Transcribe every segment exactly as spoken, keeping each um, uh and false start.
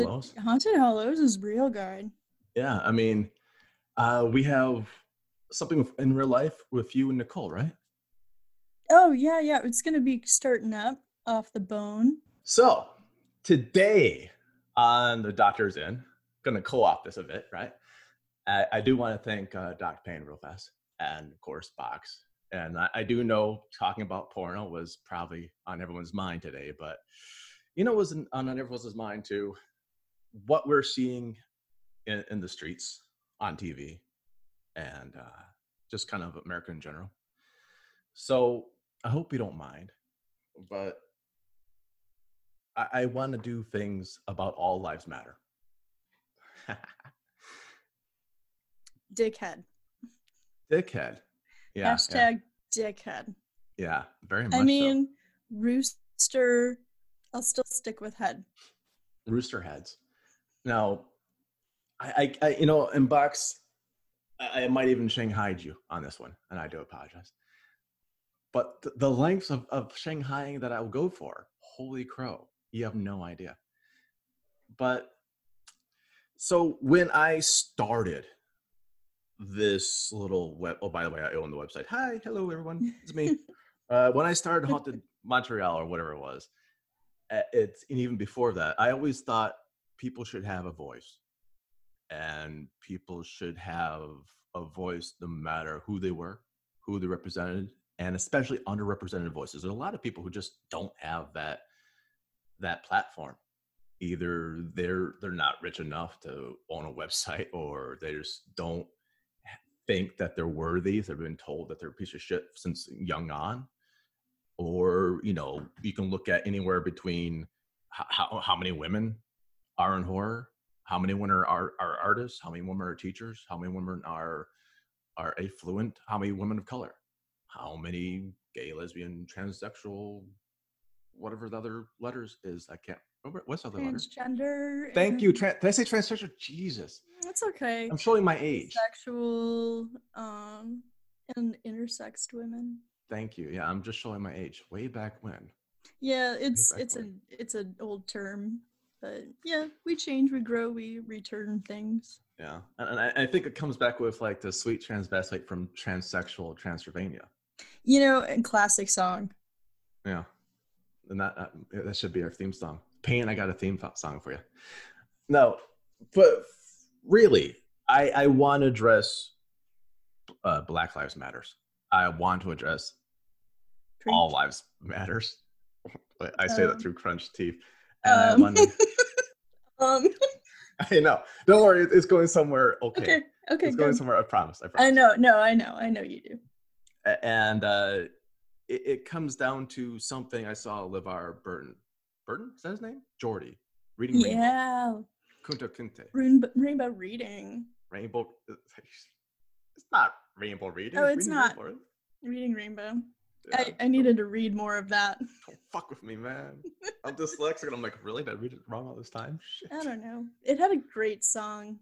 Hollows. Haunted Hollows is real good. Yeah, I mean, uh, we have something in real life with you and Nicole, right? Oh yeah, yeah. It's gonna be starting up off the bone. So today on the Doctor's In, gonna co-op this a bit, right? I, I do want to thank uh, Doc Payne real fast, and of course Box. And I, I do know talking about porno was probably on everyone's mind today, but you know, it was on everyone's mind too. What we're seeing in, in the streets, on T V, and uh, just kind of America in general. So I hope you don't mind, but I, I want to do things about all lives matter. Dickhead. Dickhead. Yeah. Hashtag yeah. Dickhead. Yeah, very much I mean, so. rooster. I'll still stick with head. Rooster heads. Now, I, I, I you know, in Box, I, I might even Shanghaied you on this one, and I do apologize. But th- the lengths of, of Shanghaiing that I'll go for, holy crow, you have no idea. But so when I started this little web, oh, by the way, I own the website. Hi, hello, everyone, it's me. uh, when I started Haunted Montreal or whatever it was, it's and even before that, I always thought people should have a voice, and people should have a voice no matter who they were, who they represented, and especially underrepresented voices. There's a lot of people who just don't have that that platform. Either they're they're not rich enough to own a website, or they just don't think that they're worthy. They've been told that they're a piece of shit since young on. Or, you know, you can look at anywhere between how, how many women are in horror, how many women are, are, are artists, how many women are teachers, how many women are are affluent, how many women of color, how many gay, lesbian, transsexual, whatever the other letters is. I can't remember. What's the other letter? Transgender. Thank you. Tran- Did I say transsexual? Jesus. That's okay. I'm showing my age. Sexual, um, and intersexed women. Thank you. Yeah, I'm just showing my age. Way back when. Yeah, it's it's when. a it's an old term, but yeah, we change, we grow, we return things. Yeah, and I, I think it comes back with like the sweet transvestite from Transsexual Transylvania. You know, a classic song. Yeah, and that uh, that should be our theme song. Payne, I got a theme song for you. No, but really, I I want to address uh, Black Lives Matters. I want to address Preach. All lives matters. I say um, that through crunched teeth. And um, I want to. um. I know. Don't worry. It's going somewhere. Okay. Okay. Okay. It's going good. somewhere. I promise. I promise. I know. No, I know. I know you do. And uh, it, it comes down to something I saw LeVar Burton. Burton? Is that his name? Jordy. Reading yeah. Rainbow. Kunta Kinte. Rainbow, rainbow reading. Rainbow. It's not rainbow reading. Oh, it's reading not. Rainbow. Reading Rainbow. Yeah. I, I needed to read more of that. Don't fuck with me, man. I'm dyslexic and I'm like, really? Did I read it wrong all this time? Shit. I don't know. It had a great song.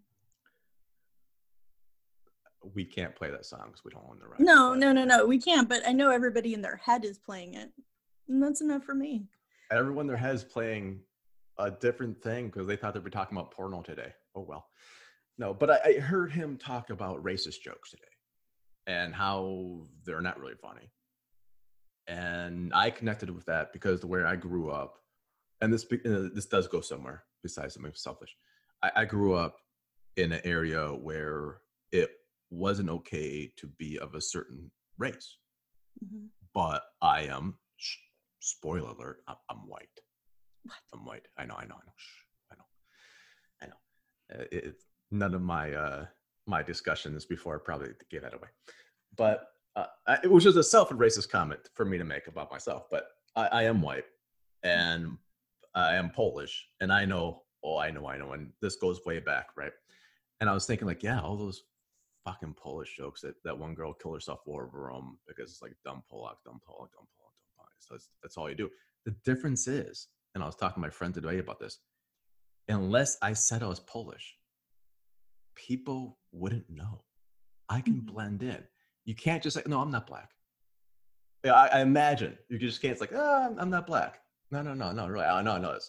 We can't play that song because we don't own the rights. No, no, no, no. We can't, but I know everybody in their head is playing it. And that's enough for me. Everyone in their head is playing a different thing because they thought they were talking about porno today. Oh, well. No, but I, I heard him talk about racist jokes today and how they're not really funny. And I connected with that because the way I grew up, and this uh, this does go somewhere besides something selfish. I, I grew up in an area where it wasn't okay to be of a certain race. Mm-hmm. But I am, sh- spoiler alert, I'm, I'm white. What? I'm white. I know, I know, I know. Shh, I know. I know. Uh, it, it, none of my uh, my discussions before probably gave that away. But Uh, it was just a self-racist comment for me to make about myself, but I, I am white and I am Polish, and I know, oh, I know, I know, and this goes way back, right? And I was thinking, like, yeah, all those fucking Polish jokes that, that one girl killed herself over um because it's like dumb Polak, dumb Polak, dumb Polak, dumb Polak. So that's, that's all you do. The difference is, and I was talking to my friend today about this, unless I said I was Polish, people wouldn't know. I can mm-hmm. blend in. You can't just say, no, I'm not black. Yeah, I, I imagine you just can't. It's like, oh, I'm, I'm not black. No, no, no, no, really. I know, I know this.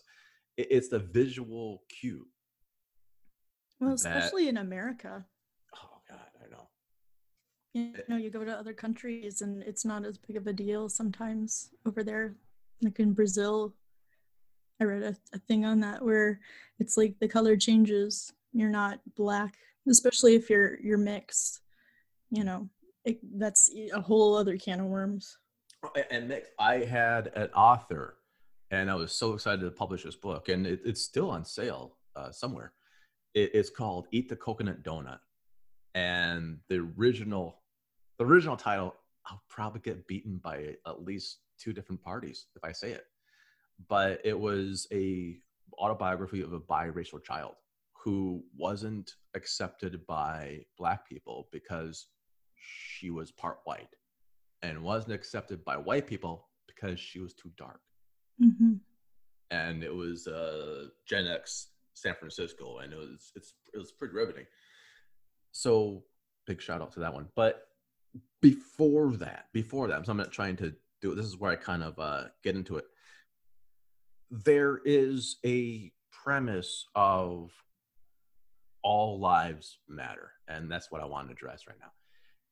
it, it's the visual cue. Well, that, especially in America. Oh God, I know. You know, you go to other countries and it's not as big of a deal sometimes over there. Like in Brazil, I read a, a thing on that where it's like the color changes. You're not black, especially if you're you're mixed. You know, it, that's a whole other can of worms. And mixed, I had an author, and I was so excited to publish this book, and it, it's still on sale uh, somewhere. It, it's called "Eat the Coconut Donut," and the original, the original title, I'll probably get beaten by at least two different parties if I say it, but it was a autobiography of a biracial child who wasn't accepted by Black people because she was part white, and wasn't accepted by white people because she was too dark. Mm-hmm. And it was uh, Gen X San Francisco, and it was it's it was pretty riveting. So big shout out to that one. But before that, before that, so I'm not trying to do it. This is where I kind of uh, get into it. There is a premise of all lives matter, and that's what I want to address right now.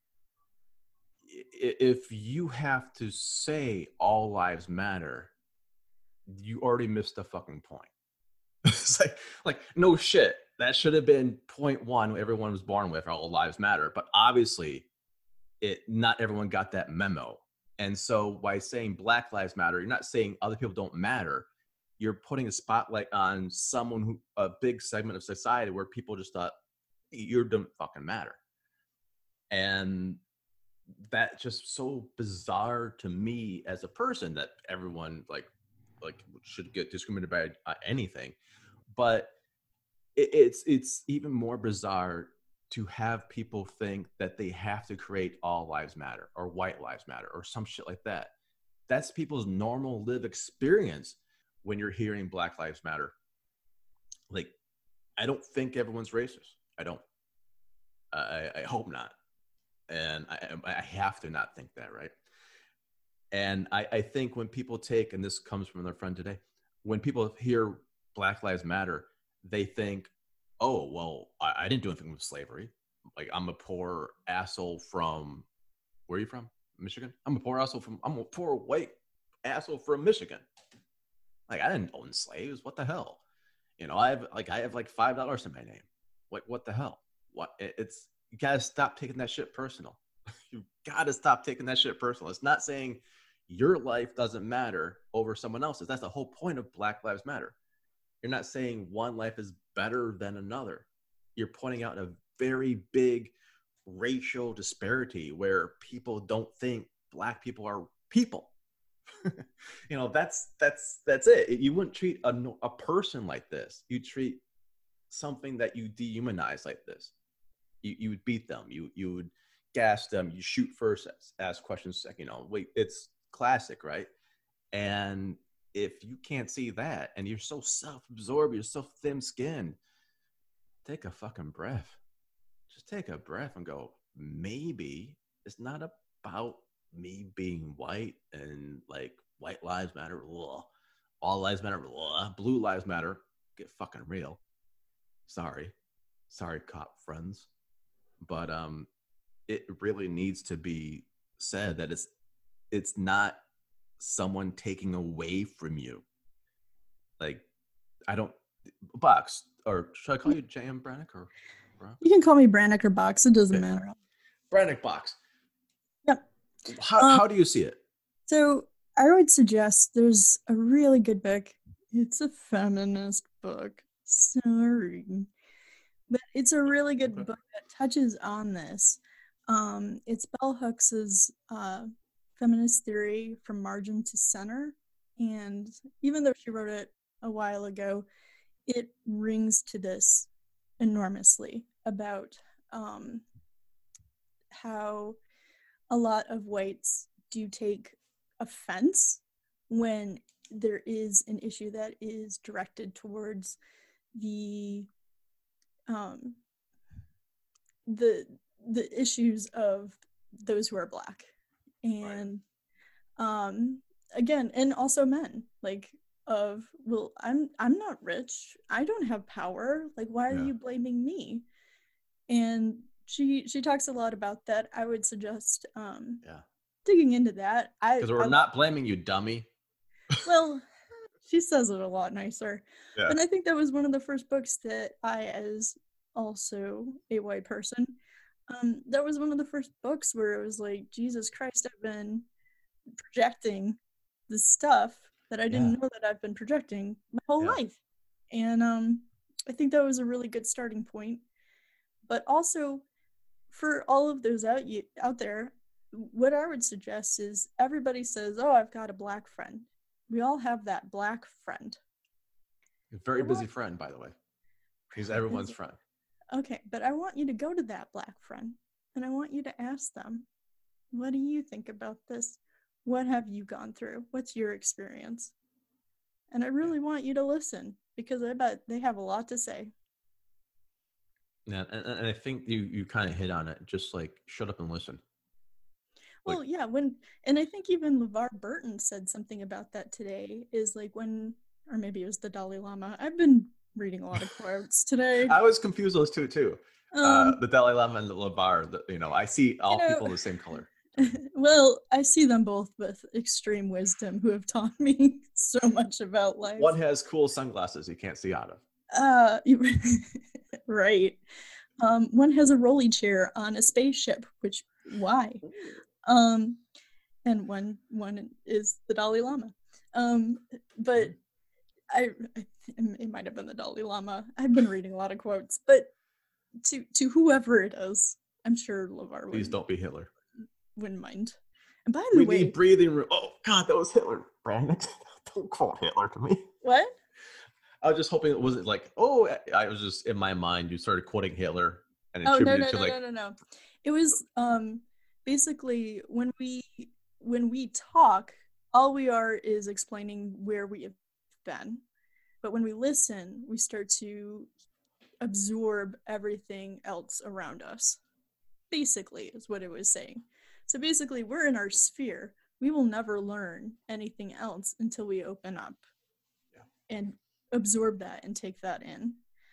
If you have to say all lives matter, you already missed the fucking point. It's like, like no shit. That should have been point one everyone was born with, all lives matter. But obviously, it not everyone got that memo. And so by saying Black Lives Matter, you're not saying other people don't matter. You're putting a spotlight on someone who, a big segment of society where people just thought, you don't fucking matter. And that's just so bizarre to me as a person that everyone like like should get discriminated by uh, anything. But it, it's it's even more bizarre to have people think that they have to create all lives matter or white lives matter or some shit like that. That's people's normal live experience when you're hearing Black Lives Matter. Like, I don't think everyone's racist. I don't. I, I hope not. And I, I have to not think that, right? And I, I think when people take, and this comes from their friend today, when people hear Black Lives Matter, they think, oh, well, I, I didn't do anything with slavery. Like, I'm a poor asshole from, where are you from? Michigan? I'm a poor asshole from, I'm a poor white asshole from Michigan. Like, I didn't own slaves. What the hell? You know, I have like, I have like five dollars in my name. What, what the hell? What? It, it's, you gotta stop taking that shit personal. You gotta stop taking that shit personal. It's not saying your life doesn't matter over someone else's. That's the whole point of Black Lives Matter. You're not saying one life is better than another. You're pointing out a very big racial disparity where people don't think Black people are people. You know, that's that's that's it. You wouldn't treat a, a person like this. You treat something that you dehumanize like this. You you would beat them. You you would gas them. You shoot first, ask questions second. You know, wait, it's classic, right? And if you can't see that, and you're so self-absorbed, you're so thin-skinned, take a fucking breath. Just take a breath and go, maybe it's not about me being white and like white lives matter, blah, all lives matter, blah, blue lives matter. Get fucking real. Sorry. Sorry, cop friends. But um, it really needs to be said that it's it's not someone taking away from you. Like, I don't, Box, or should I call you J M Brannick or Brock? You can call me Brannick or Box. It doesn't okay. matter. Brannick, Box. Yep. How um, how do you see it? So I would suggest there's a really good book. It's a feminist book. Sorry. But it's a really good okay. book that touches on this. Um, it's Bell Hooks's uh, Feminist Theory from Margin to Center. And even though she wrote it a while ago, it rings to this enormously about um, how a lot of whites do take offense when there is an issue that is directed towards the um, the the issues of those who are Black. And right. um, again, and also men. Like, of, well, I'm I'm not rich. I don't have power. Like, why are Yeah. you blaming me? And she she talks a lot about that. I would suggest um Yeah. digging into that. I Because we're I not blaming you, dummy. well, she says it a lot nicer. Yeah. But I think that was one of the first books that I, as also a white person, um, that was one of the first books where it was like, Jesus Christ, I've been projecting this stuff that I didn't Yeah. know that I've been projecting my whole Yeah. life. And um, I think that was a really good starting point. But also, for all of those out, you, out there, what I would suggest is everybody says, oh, I've got a black friend. We all have that black friend. Very I busy want friend, by the way. He's really everyone's busy. friend. Okay, but I want you to go to that black friend and I want you to ask them, what do you think about this? What have you gone through? What's your experience? And I really Yeah. want you to listen because I bet they have a lot to say. Yeah, and, and I think you you kind of hit on it. Just like shut up and listen. Like Well, yeah, when, and I think even LeVar Burton said something about that today, is like when, or maybe it was the Dalai Lama. I've been reading a lot of quotes today. I was confused those two too. Uh, Um, the Dalai Lama and the LeVar. The, you know, I see you all know, people the same color. well, I see them both with extreme wisdom who have taught me so much about life. One has cool sunglasses you can't see out of. Uh, right. Um, one has a rolly chair on a spaceship, which why? Um, and one one is the Dalai Lama. Um, but I, I it might have been the Dalai Lama. I've been reading a lot of quotes, but to to whoever it is, I'm sure LeVar Please would don't be Hitler. wouldn't mind. And by the We way, need breathing room. Oh God, that was Hitler. Brandon, don't quote Hitler to me. what? I was just hoping it wasn't like, oh, I was just in my mind. You started quoting Hitler and Oh no attributed no to no like, no no no. It was um basically when we when we talk, all we are is explaining where we have been. But when we listen, we start to absorb everything else around us. Basically, is what it was saying. So basically, we're in our sphere. We will never learn anything else until we open up yeah. and absorb that and take that in.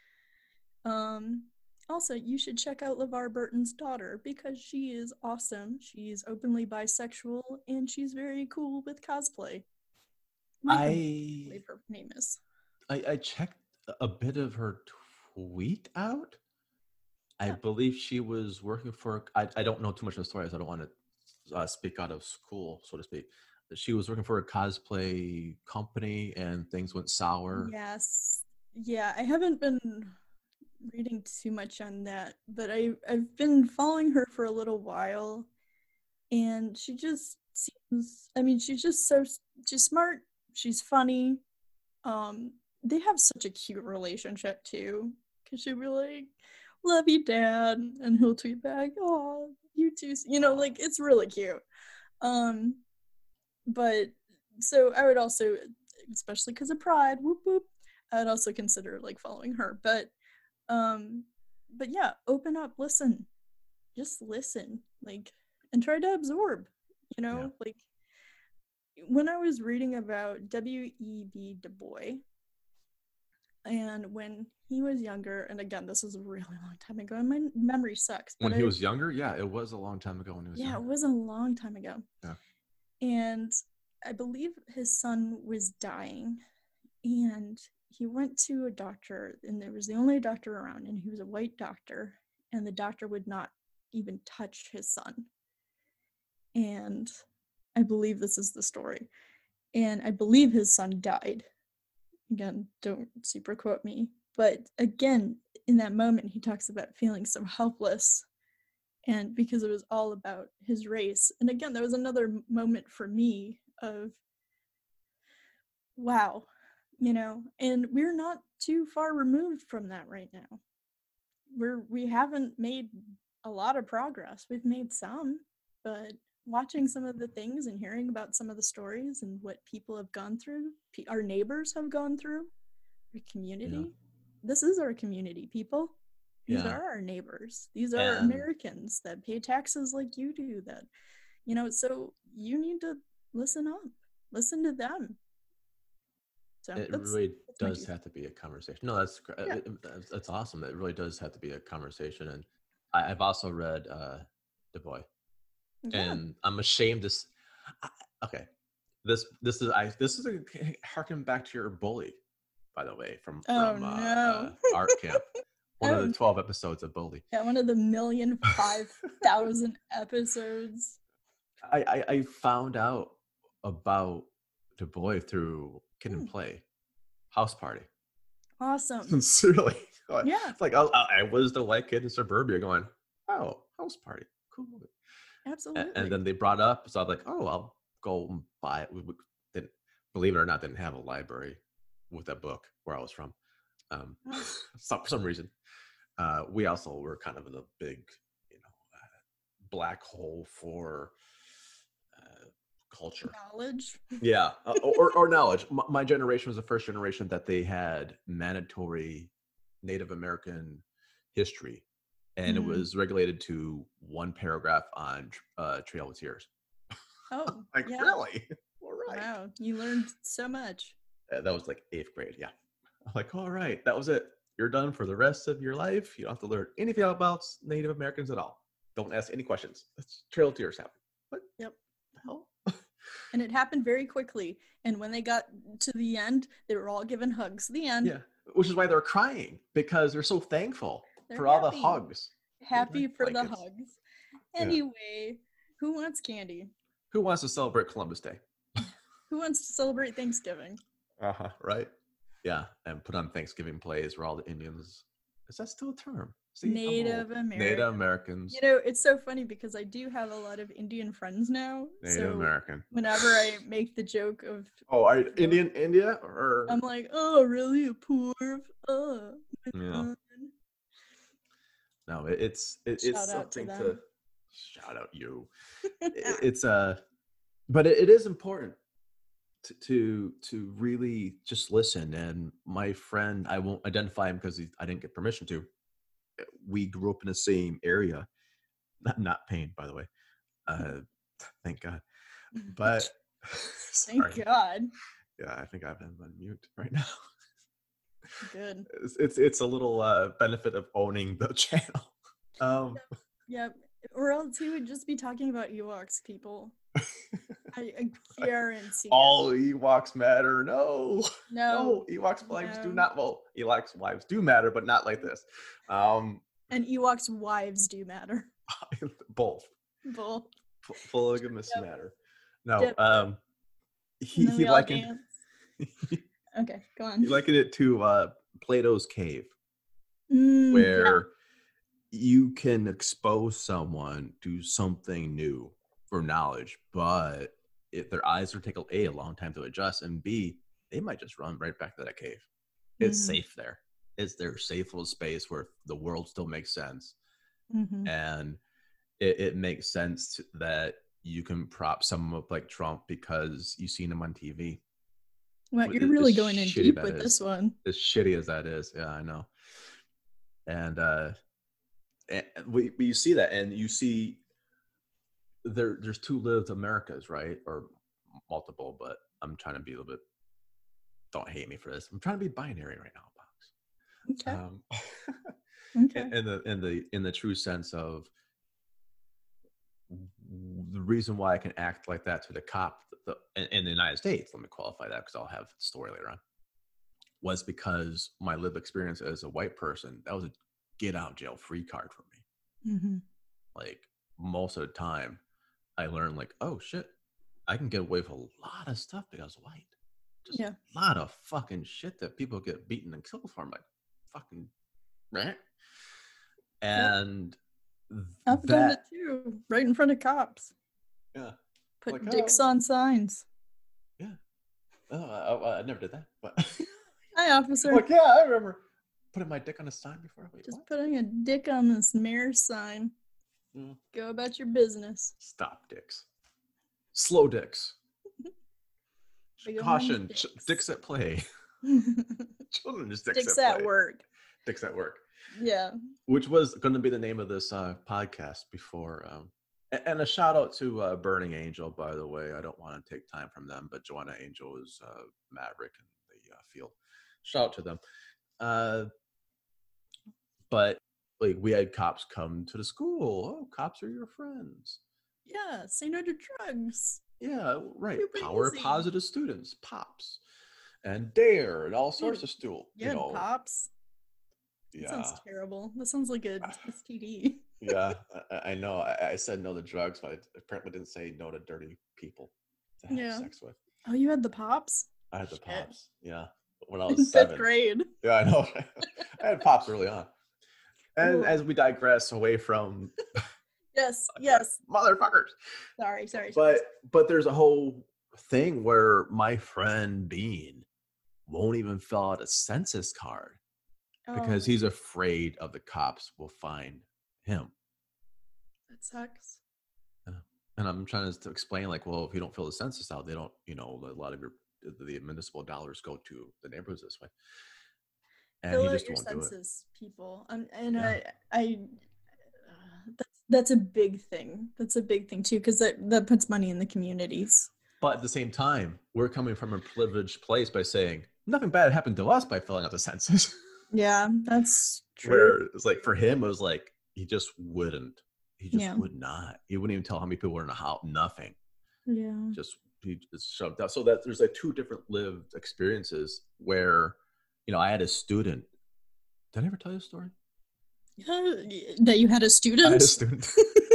Um, also, you should check out LeVar Burton's daughter because she is awesome. She's openly bisexual and she's very cool with cosplay. Micah, I I believe her name is. I, I checked a bit of her tweet out. I Yeah. believe she was working for. I, I don't know too much of the story, so I don't want to uh, speak out of school, so to speak. She was working for a cosplay company, and things went sour. Yes. Yeah, I haven't been reading too much on that, but I I've been following her for a little while, and she just seems. I mean, she's just so she's smart. She's funny. Um, they have such a cute relationship too, because she'll be like, "Love you, Dad," and he'll tweet back, "Oh, you too." You know, like it's really cute. Um, but so I would also, especially because of Pride, whoop whoop, I would also consider like following her. But um, but yeah, open up, listen, just listen, like, and try to absorb. You Yeah. know, like when I was reading about W E B Du Bois, and when he was younger, and again, this was a really long time ago, and my memory sucks, but When he I, was younger, yeah, it was a long time ago when he was yeah, younger. it was a long time ago. Yeah. And I believe his son was dying, and he went to a doctor, and there was the only doctor around, and he was a white doctor, and the doctor would not even touch his son. And I believe this is the story. And I believe his son died. Again, don't super quote me. But again, in that moment, he talks about feeling so helpless. And because it was all about his race. And again, that was another moment for me of, wow, you know, and we're not too far removed from that right now. We're, we haven't made a lot of progress. We've made some, but watching some of the things and hearing about some of the stories and what people have gone through, our neighbors have gone through, our community. Yeah. This is our community, people. These Yeah. are our neighbors. These are And Americans that pay taxes like you do, that, you know, so you need to listen up. Listen to them. So It that's really that's my does two. have to be a conversation. No, that's gr- Yeah. it- it- that's, that's awesome. It really does have to be a conversation. And I, I've also read uh, Du Bois, Yeah. and I'm ashamed to. s- I, okay, this this is I this is a harken back to your bully, by the way, from Oh from uh, uh, no. art camp. One of the Oh twelve episodes of Bully. yeah, one of the million five thousand episodes. I, I I found out about Du Bois through Kid and Hmm. Play House Party. Awesome. Sincerely, Yeah. it's like I, I was the white kid in suburbia going, "Oh, House Party, cool movie." Absolutely. And, and then they brought up, so I'm like, "Oh, I'll go and buy it." We, we didn't, believe it or not, didn't have a library with that book where I was from. Um, Oh. some, for some reason, uh, we also were kind of in a big, you know, uh, black hole for uh, culture. Knowledge. Yeah, uh, or or knowledge. My, my generation was the first generation that they had mandatory Native American history, and it Mhm. was regulated to one paragraph on uh, Trail of Tears. Oh, Like, yeah. really? All right. Wow, you learned so much. Uh, that was like eighth grade. Yeah. I'm like, all right, that was it. You're done for the rest of your life. You don't have to learn anything about Native Americans at all. Don't ask any questions. That's Trail of Tears happened. What Yep. the hell? And it happened very quickly. And when they got to the end, they were all given hugs. The end. Yeah, which is why they're crying, because they're so thankful They're for all the happy. hugs. They Happy like for the blankets. hugs. Yeah. Anyway, who wants candy? Who wants to celebrate Columbus Day? Who wants to celebrate Thanksgiving? Uh huh. Right. Yeah, and put on Thanksgiving plays where all the Indians. Is that still a term? See, I'm Native old. American. Native Americans. You know, it's so funny because I do have a lot of Indian friends now. Native so American. whenever I make the joke of, Oh, are you Indian India or? I'm like, oh, really? A poor? Oh, my Yeah. God." No, it, it's it, Shout it's out to something to, them. shout out you. It, it's uh, but it, it is important to, to to really just listen. And my friend, I won't identify him because I didn't get permission to. We grew up in the same area, not not pain, by the way. Uh, thank God. But sorry. Thank God. Yeah, I think I've been on mute right now. Good. It's it's, it's a little uh, benefit of owning the channel. Um, Yep. Or else he would just be talking about Ewoks, people. I, I guarantee. all Ewoks matter. No, No. no, Ewoks wives do no. not. Well, Ewoks wives do matter, but not like this. Um, And Ewoks' wives do matter. both. Both. P- polygamous Yep. matter. No, Yep. um, he And then he we all likened dance. Okay, go on. he likened it to uh, Plato's cave, Mm, yeah. where you can expose someone to something new for knowledge, but if their eyes will take a, a, a long time to adjust, and B, they might just run right back to that cave. It's Mhm. safe there. It's their safe little space where the world still makes sense. Mhm. And it, it makes sense that you can prop someone up like Trump because you've seen him on T V. Well, As- you're really as going in shitty deep that with is. this one. As shitty as that is, yeah, I know. And uh, and we, we you see that, and you see there there's two lived Americas, right? Or multiple, but I'm trying to be a little bit. Don't hate me for this. I'm trying to be binary right now, Box. Okay. Um, Okay. in, in the in the in the true sense of the reason why I can act like that to the cop the, in, in the United States. Let me qualify that because I'll have the story later on. Was because my lived experience as a white person, that was a get out jail free card for me. Mhm. Like most of the time, I learned like, oh shit, I can get away with a lot of stuff because I'm white. Just Yeah. a lot of fucking shit that people get beaten and killed for. I'm like, fucking, right? And I've done it that, too, right in front of cops. yeah, Put Like, dicks oh. on signs. yeah. Oh, I, I never did that, but Hi, officer. like, yeah, I remember putting my dick on a sign before. Wait, Just what? putting a dick on this mayor sign. Mm. Go about your business. Stop dicks. Slow dicks. Big Caution, dicks. ch- dicks at play. Children just dicks, Dicks at, at play. work. Dicks at work. Yeah. Which was going to be the name of this uh, podcast before. Um, and, and a shout out to uh, Burning Angel, by the way. I don't want to take time from them, but Joanna Angel is uh, Maverick in the uh, field. Shout out to them. Uh, but like we had cops come to the school. Oh, cops are your friends. Yeah, say no to drugs. Yeah, right. Super Power easy. positive students, pops, and dare, and all sorts Dude, of stool. You You had know, pops. That yeah, sounds terrible. That sounds like a S T D. yeah. I, I know. I, I said no to drugs, but I apparently didn't say no to dirty people to have Yeah. sex with. Oh, you had the pops? I had the Shit. pops. Yeah, when I In was fifth seven. grade. Yeah, I know. I had pops early on. And Ooh. as we digress away from Yes, yes. motherfuckers. Sorry, sorry. But sorry. but there's a whole thing where my friend Bean won't even fill out a census card because Oh, he's afraid of the cops will find him. that sucks. Yeah. And I'm trying to explain, like, well, if you don't fill the census out, they don't, you know, a lot of your the municipal dollars go to the neighborhoods this way. And Fill he out just your won't do it. census, people. Um, and Yeah. I, I, uh, that's that's a big thing. That's a big thing too, because that that puts money in the communities. But at the same time, we're coming from a privileged place by saying nothing bad happened to us by filling out the census. Yeah, that's true. Where it's like for him, it was like he just wouldn't. He just Yeah. would not. He wouldn't even tell how many people were in the house. Nothing. Yeah. Just he just shoved out. So that there's like two different lived experiences where, you know, I had a student. Did I ever tell you a story? Uh, that you had a student? I had a student.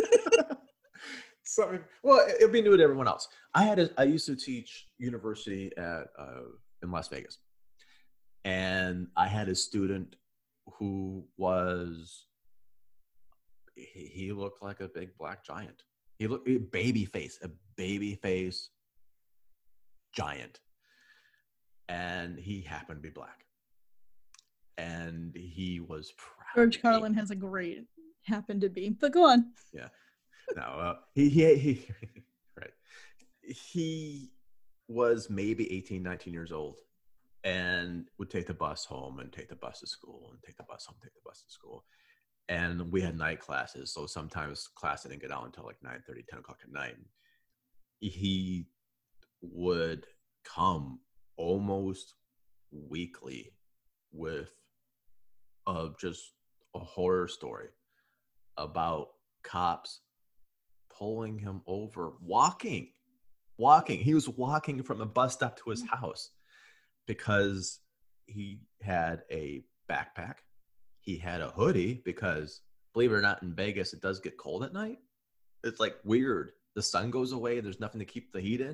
So, well, it'll be new to everyone else. I had a, I used to teach university at uh, in Las Vegas, and I had a student who was he, he looked like a big black giant. He looked a baby face, a baby face giant, and he happened to be black, and he was proud. George Carlin has a great happened to be, but go on. Yeah. No, uh, he, he, he, right. He was maybe eighteen, nineteen years old and would take the bus home and take the bus to school and take the bus home, take the bus to school. And we had night classes. So sometimes class didn't get out until like nine thirty, ten o'clock at night. He would come almost weekly with uh, just a horror story about cops pulling him over, walking, walking. He was walking from the bus stop to his house because he had a backpack. He had a hoodie because, believe it or not, in Vegas, it does get cold at night. It's like weird. The sun goes away. There's nothing to keep the heat in.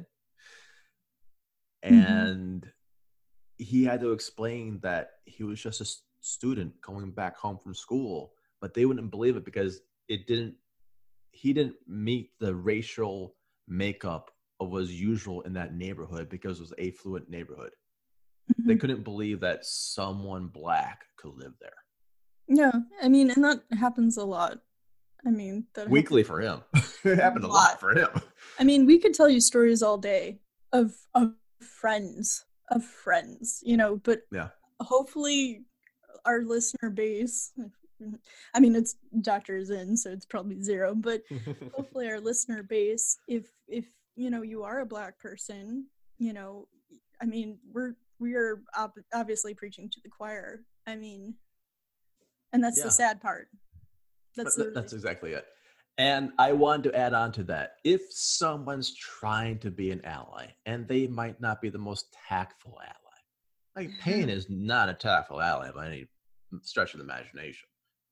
And mm-hmm. he had to explain that he was just a student going back home from school, but they wouldn't believe it because it didn't he didn't meet the racial makeup of what was usual in that neighborhood because it was an affluent neighborhood. Mm-hmm. They couldn't believe that someone black could live there. Yeah, I mean, and that happens a lot. I mean, that weekly for him. It happened a lot. lot for him. I mean, we could tell you stories all day of of friends, of friends, you know, but yeah. hopefully our listener base, I mean, it's Doctor Zin, so it's probably zero, but hopefully our listener base, if, if, you know, you are a black person, you know, I mean, we're, we are ob- obviously preaching to the choir. I mean, and that's yeah. the sad part. That's, the, that's exactly it. And I wanted to add on to that. If someone's trying to be an ally, and they might not be the most tactful ally, like Payne is not a tactful ally by any stretch of the imagination.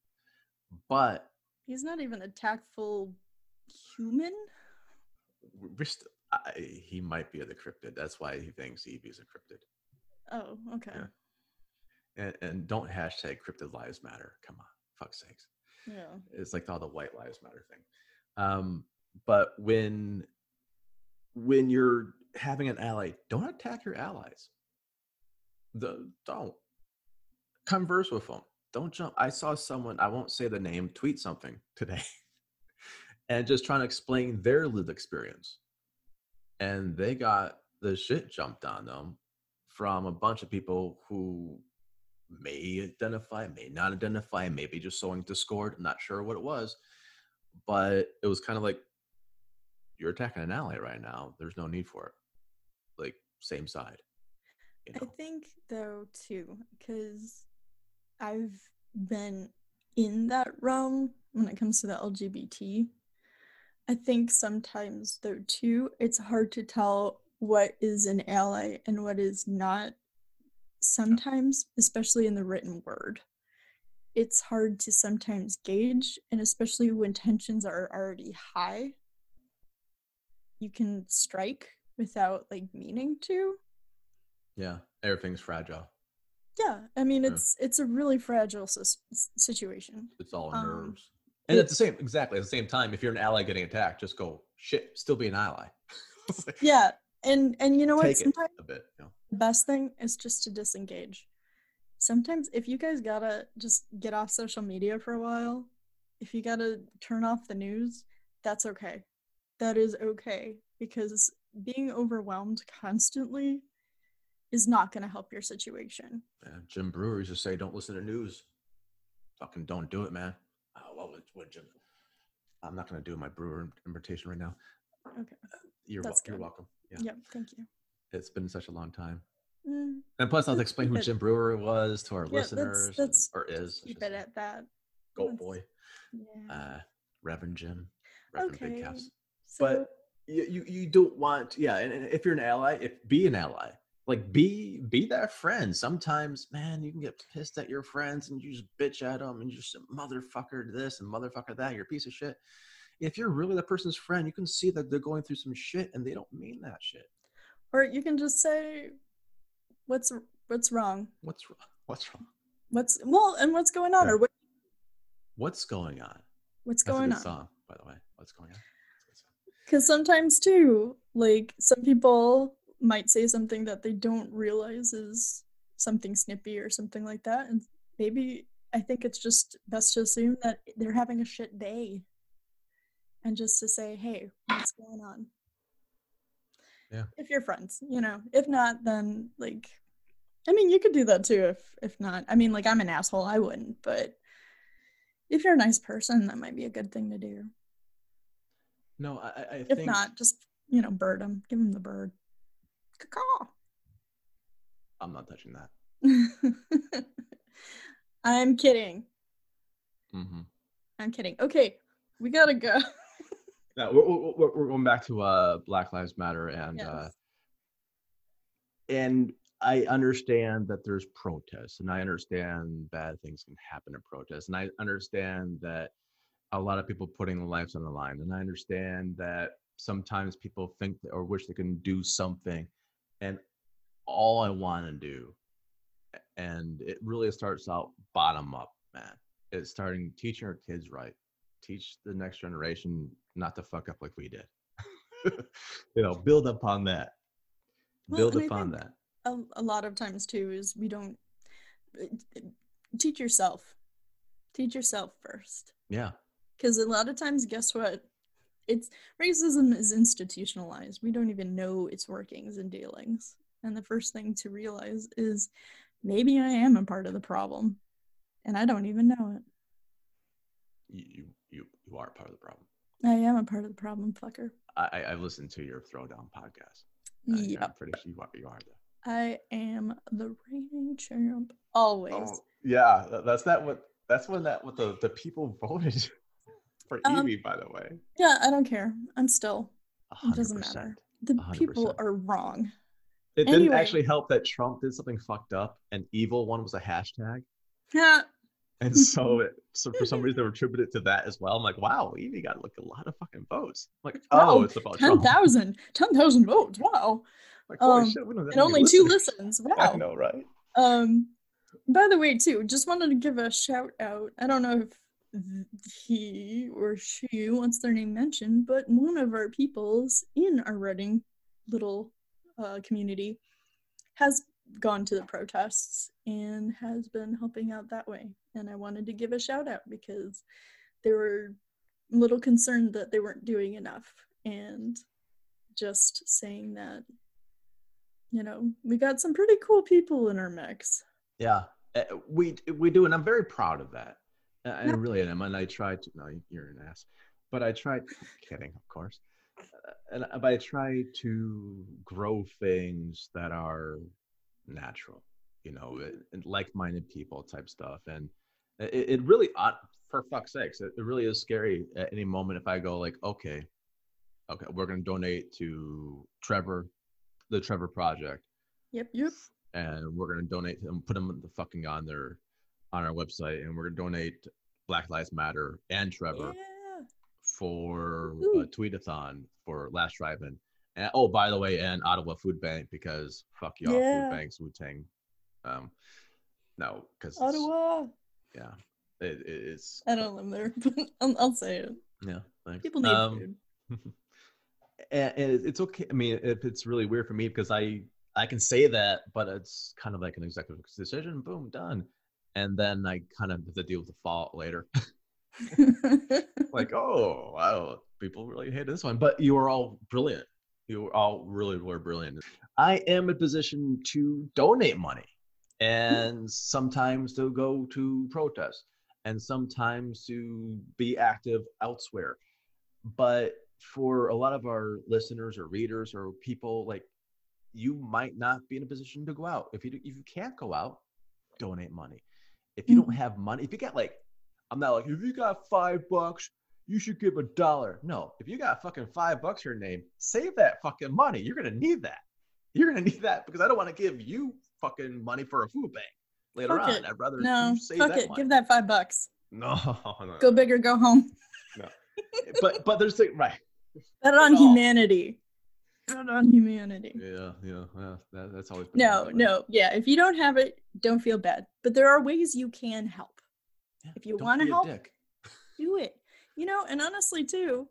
But he's not even a tactful human. We're st- I, he might be a cryptid. That's why he thinks Evie's a cryptid. Oh, okay. Yeah. And, and don't hashtag cryptid lives matter. Come on, fuck's sakes. Yeah. It's like all the white lives matter thing. Um, but when when you're having an ally, don't attack your allies. The, don't converse with them. Don't jump. I saw someone, I won't say the name, tweet something today and just trying to explain their lived experience. And they got the shit jumped on them from a bunch of people who may identify, may not identify, maybe just sowing discord. I'm not sure what it was, but it was kind of like, you're attacking an ally right now. There's no need for it. Like, same side. You I know? think though too, because I've been in that realm when it comes to the L G B T. I think sometimes though too, it's hard to tell what is an ally and what is not. Sometimes, especially in the written word, it's hard to sometimes gauge, and especially when tensions are already high, you can strike without like meaning to. Yeah, everything's fragile. Yeah, I mean Yeah. it's it's a really fragile s- situation. It's all Um, nerves. And at it the same, exactly at the same time, if you're an ally getting attacked, just go shit. Still be an ally. Like, yeah, and and you know what? take it Sometimes a bit. You know? the best thing is just to disengage. Sometimes if you guys gotta just get off social media for a while, if you gotta turn off the news, that's okay. That is okay because being overwhelmed constantly is not going to help your situation. Yeah, Jim Brewer used to say, "Don't listen to news. Fucking don't do it, man." Oh, what would what Jim? I'm not gonna do my Brewer imitation right now. Okay, You're that's you're good. welcome. Yeah, Yep, thank you. it's been such a long time. Mm, And plus, I'll let's explain keep who it. Jim Brewer was to our Yeah, let's listeners, and, let's or just is, I keep should it say. at that. Goat Let's, boy, yeah. uh, Reverend Jim, Reverend Big Okay. Caps. So But you, you you don't want, yeah. And, and if you're an ally, if be an ally, like be be that friend. Sometimes, man, you can get pissed at your friends and you just bitch at them and you just motherfucker this and motherfucker that. You're a piece of shit. If you're really the person's friend, you can see that they're going through some shit and they don't mean that shit. or you can just say what's what's wrong? What's wrong? What's wrong? What's well and what's going on Yeah. or what What's going on? what's That's a going good on? song, by the way. What's going on? Because sometimes too, like some people might say something that they don't realize is something snippy or something like that. And maybe I think it's just best to assume that they're having a shit day and just to say, hey, what's going on? Yeah. If you're friends, you know. If not, then like I mean you could do that too if if not. I mean, like I'm an asshole, I wouldn't, but if you're a nice person, that might be a good thing to do. No, I, I If think not, just you know, bird them. Give them the bird. Caw. I'm not touching that. I'm kidding. Mm-hmm. I'm kidding. Okay, we gotta go. No, we're, we're, we're going back to uh, Black Lives Matter, and Yes. uh, and I understand that there's protests, and I understand bad things can happen in protests, and I understand that a lot of people putting their lives on the line, and I understand that sometimes people think that, or wish they can do something, and all I want to do, and it really starts out bottom up, man. It's starting teaching our kids right, teach the next generation not to fuck up like we did. You know, build upon that. Well, Build and I upon think that. a, a lot of times too is we don't teach yourself. Teach yourself first. Yeah. Because a lot of times, guess what? It's racism is institutionalized. We don't even know its workings and dealings. And the first thing to realize is maybe I am a part of the problem, and I don't even know it. You you you are part of the problem. I am a part of the problem, fucker. I I listened to your Throwdown podcast. Yeah, I'm pretty sure you are. You are though. I am the reigning champ always. Oh yeah, that's that. What that's when that what the the people voted for Um, Evie. By the way, yeah, I don't care. I'm still. A It doesn't hundred percent. matter. The A hundred people percent. are wrong. It didn't Anyway. actually help that Trump did something fucked up, and evil one was a hashtag. Yeah. And so, it, so for some reason, they were attributed to that as well. I'm like, wow, Evie got like a lot of fucking votes. I'm like, oh, Wow, it's about ten Trump. thousand. ten thousand votes. Wow. Like, holy Um, shit, we don't have and any only two listeners. listens. Wow. I know, right? Um, by the way, too, just wanted to give a shout out. I don't know if he or she wants their name mentioned, but one of our peoples in our Reading little uh, community has gone to the protests and has been helping out that way. And I wanted to give a shout out because they were a little concerned that they weren't doing enough, and just saying that, you know, we got some pretty cool people in our mix. Yeah, we we do, and I'm very proud of that. I Yeah. really am, and I tried to. No, you're an ass, but I tried. Kidding, of course. Uh, and but I try to grow things that are natural, you know, it, it like-minded people type stuff. And it, it really, for fuck's sakes, it, it really is scary at any moment if I go like, okay, okay, we're going to donate to Trevor, the Trevor Project. Yep, yep. And we're going to donate to them, put them the fucking on their, on our website, and we're going to donate Black Lives Matter and Trevor Yeah. for Woo-hoo. a tweet-a-thon for Last Drive-In. And, oh, by the way, and Ottawa Food Bank, because fuck y'all, Yeah. food banks, Wu-Tang. Um, no, because Ottawa. Yeah, it, it, it's. I don't live there, but I'll, I'll say it. Yeah, thanks. People need um, food. and, and it's okay. I mean, if it's really weird for me because I I can say that, but it's kind of like an executive decision. Boom, done. And then I kind of have to deal with the fallout later. Like, oh, wow, people really hate this one. But you are all brilliant. You all really were brilliant. I am in a position to donate money and sometimes to go to protests and sometimes to be active elsewhere. But for a lot of our listeners or readers or people, like, you might not be in a position to go out. If you if you can't go out, donate money. If you mm-hmm. don't have money, if you got like, I'm not like, if you got five bucks, you should give a dollar. No, if you got fucking five bucks your name, save that fucking money. You're gonna need that. You're gonna need that because I don't want to give you fucking money for a food bank later fuck on. It. I'd rather no, you save fuck that it. money. Give that five bucks. No, no go big or go home. No, but but there's the right. Bet on no. humanity. Bet on humanity. Yeah, yeah, yeah. That, that's always been no, no, yeah. If you don't have it, don't feel bad. But there are ways you can help. Yeah, if you want to help, dick. do it. You know, and honestly, too,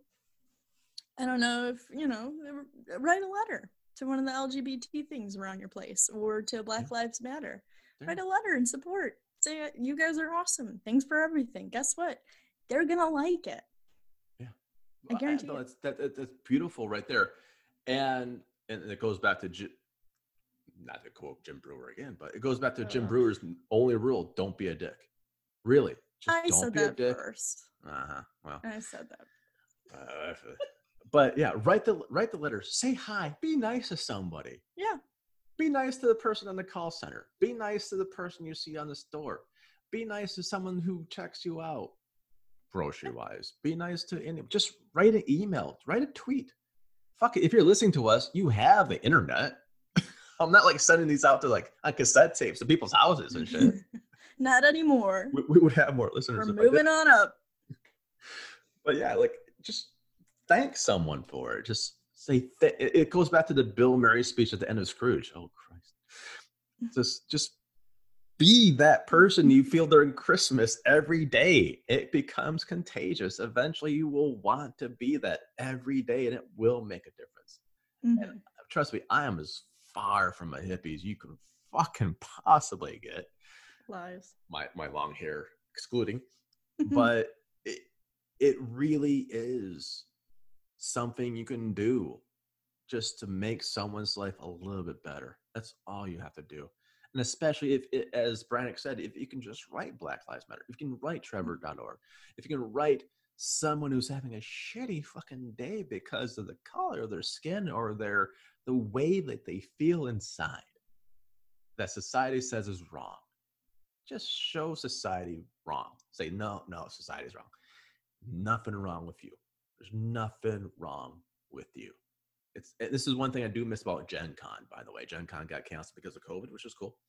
I don't know if, you know, write a letter to one of the L G B T things around your place or to Black yeah. Lives Matter. Yeah. Write a letter and support. Say, you guys are awesome. Thanks for everything. Guess what? They're going to like it. Yeah. I guarantee no, it. That's, that, that, that's beautiful right there. And and it goes back to, Jim, not to quote Jim Brewer again, but it goes back to uh, Jim Brewer's only rule, don't be a dick. Really. Just I don't said be that a dick. first. Uh-huh. Well, I said that. Uh, but yeah, write the write the letter. Say hi. Be nice to somebody. Yeah. Be nice to the person on the call center. Be nice to the person you see on the store. Be nice to someone who checks you out, grocery wise. Be nice to any. Just write an email. Write a tweet. Fuck it. If you're listening to us, you have the internet. I'm not like sending these out to like on cassette tapes to people's houses and shit. Not anymore. We, we would have more listeners. We're moving on up. But yeah, like just thank someone for it. Just say th- it goes back to the Bill Murray speech at the end of Scrooge. Oh Christ! Just just be that person you feel during Christmas every day. It becomes contagious. Eventually, you will want to be that every day, and it will make a difference. Mm-hmm. And trust me, I am as far from a hippie as you can fucking possibly get. Lies. My my long hair excluding, but it it really is something you can do just to make someone's life a little bit better. That's all you have to do. And especially if, it, as Brannick said, if you can just write Black Lives Matter, if you can write Trevor dot org, if you can write someone who's having a shitty fucking day because of the color of their skin or their the way that they feel inside, that society says is wrong. Just show society wrong. Say, no, no, society's wrong. Nothing wrong with you. There's nothing wrong with you. It's this is one thing I do miss about Gen Con, by the way. Gen Con got canceled because of COVID, which is cool.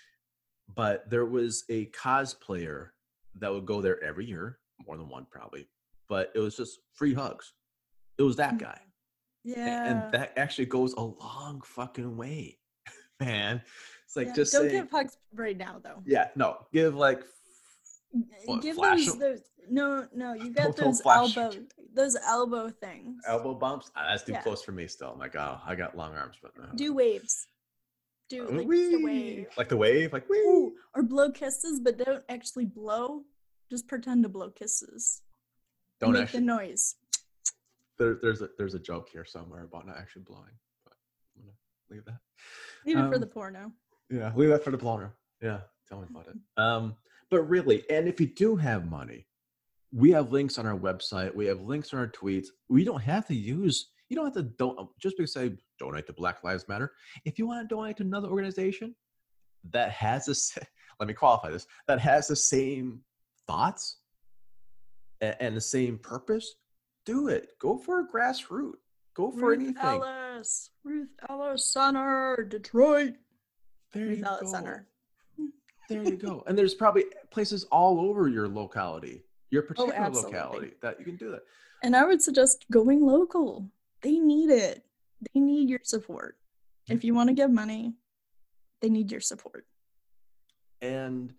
But there was a cosplayer that would go there every year, more than one probably, but it was just free hugs. It was that guy. Yeah. And that actually goes a long fucking way, man. It's like yeah. just Don't saying, give hugs right now, though. Yeah, no. Give like what, give those, those no no you got those elbow those elbow things. Elbow bumps? Ah, that's too yeah. close for me still. I'm like, oh, I got long arms, but no. Do waves. Do like wee. the wave. Like the wave, like wee. Ooh, or blow kisses, but don't actually blow. Just pretend to blow kisses. Don't make actually the noise. There, there's a there's a joke here somewhere about not actually blowing, but I'm gonna leave that. Leave um, it for the porno. Yeah, leave that for the porno. Yeah, tell me about it. Um, but really, and if you do have money, we have links on our website. We have links on our tweets. We don't have to use. You don't have to don't just because say donate to Black Lives Matter. If you want to donate to another organization, that has a, let me qualify this, that has the same thoughts and, and the same purpose, do it. Go for a grassroots. Go for Ruth anything. Ellis, Ruth Ellis Center, Detroit. There Ruth you Ellis go. Center. There you go. And there's probably places all over your locality, your Oh, particular absolutely. locality, that you can do that. And I would suggest going local. They need it. They need your support. If you want to give money, they need your support. And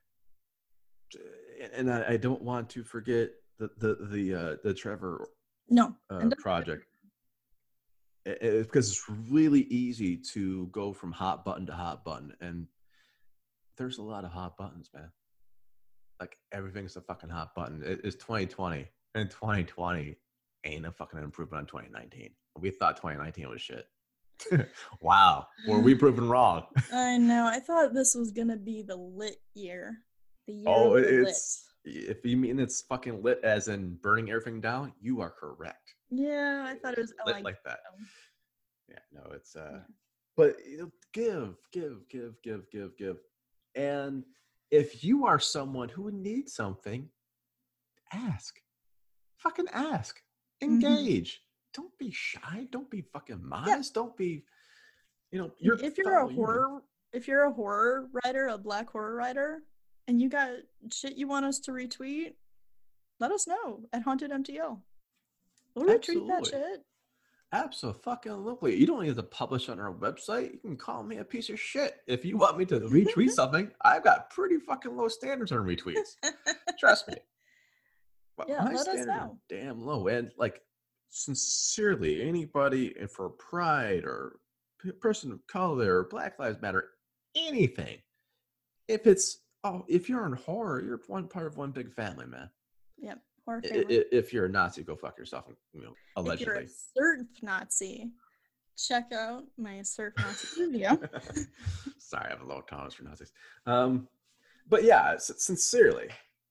and I, I don't want to forget the the the uh, the Trevor No. uh, project. It, it, because it's really easy to go from hot button to hot button, and there's a lot of hot buttons, man. Like everything's a fucking hot button. It, it's twenty twenty, and twenty twenty ain't a fucking improvement on twenty nineteen. We thought twenty nineteen was shit. Wow, were we proven wrong? I know. I thought this was gonna be the lit year. The year Oh, of the it's lit. If you mean it's fucking lit as in burning everything down, you are correct. Yeah, I thought it was lit like, like that. Um, yeah, no, it's uh, yeah. but you know, give, give, give, give, give, give, and if you are someone who needs something, ask, fucking ask, engage. Mm-hmm. Don't be shy. Don't be fucking modest. Yeah. Don't be, you know, you're if you're a horror, human. If you're a horror writer, a black horror writer, and you got shit you want us to retweet, let us know at Haunted M T L. We'll retweet that shit. Absolutely. You don't need to publish on our website. You can call me a piece of shit. If you want me to retweet something, I've got pretty fucking low standards on retweets. Trust me. But yeah, my let standards us know. Are damn low. And like, sincerely, anybody for Pride or person of color or Black Lives Matter, anything. If it's oh, if you're in horror, you're one part of one big family, man. Yep. Horror family. If you're a Nazi, go fuck yourself. You know, allegedly. If you're a surf Nazi, check out my surf Nazi video. Sorry, I have a low tolerance for Nazis. Um, but yeah, sincerely,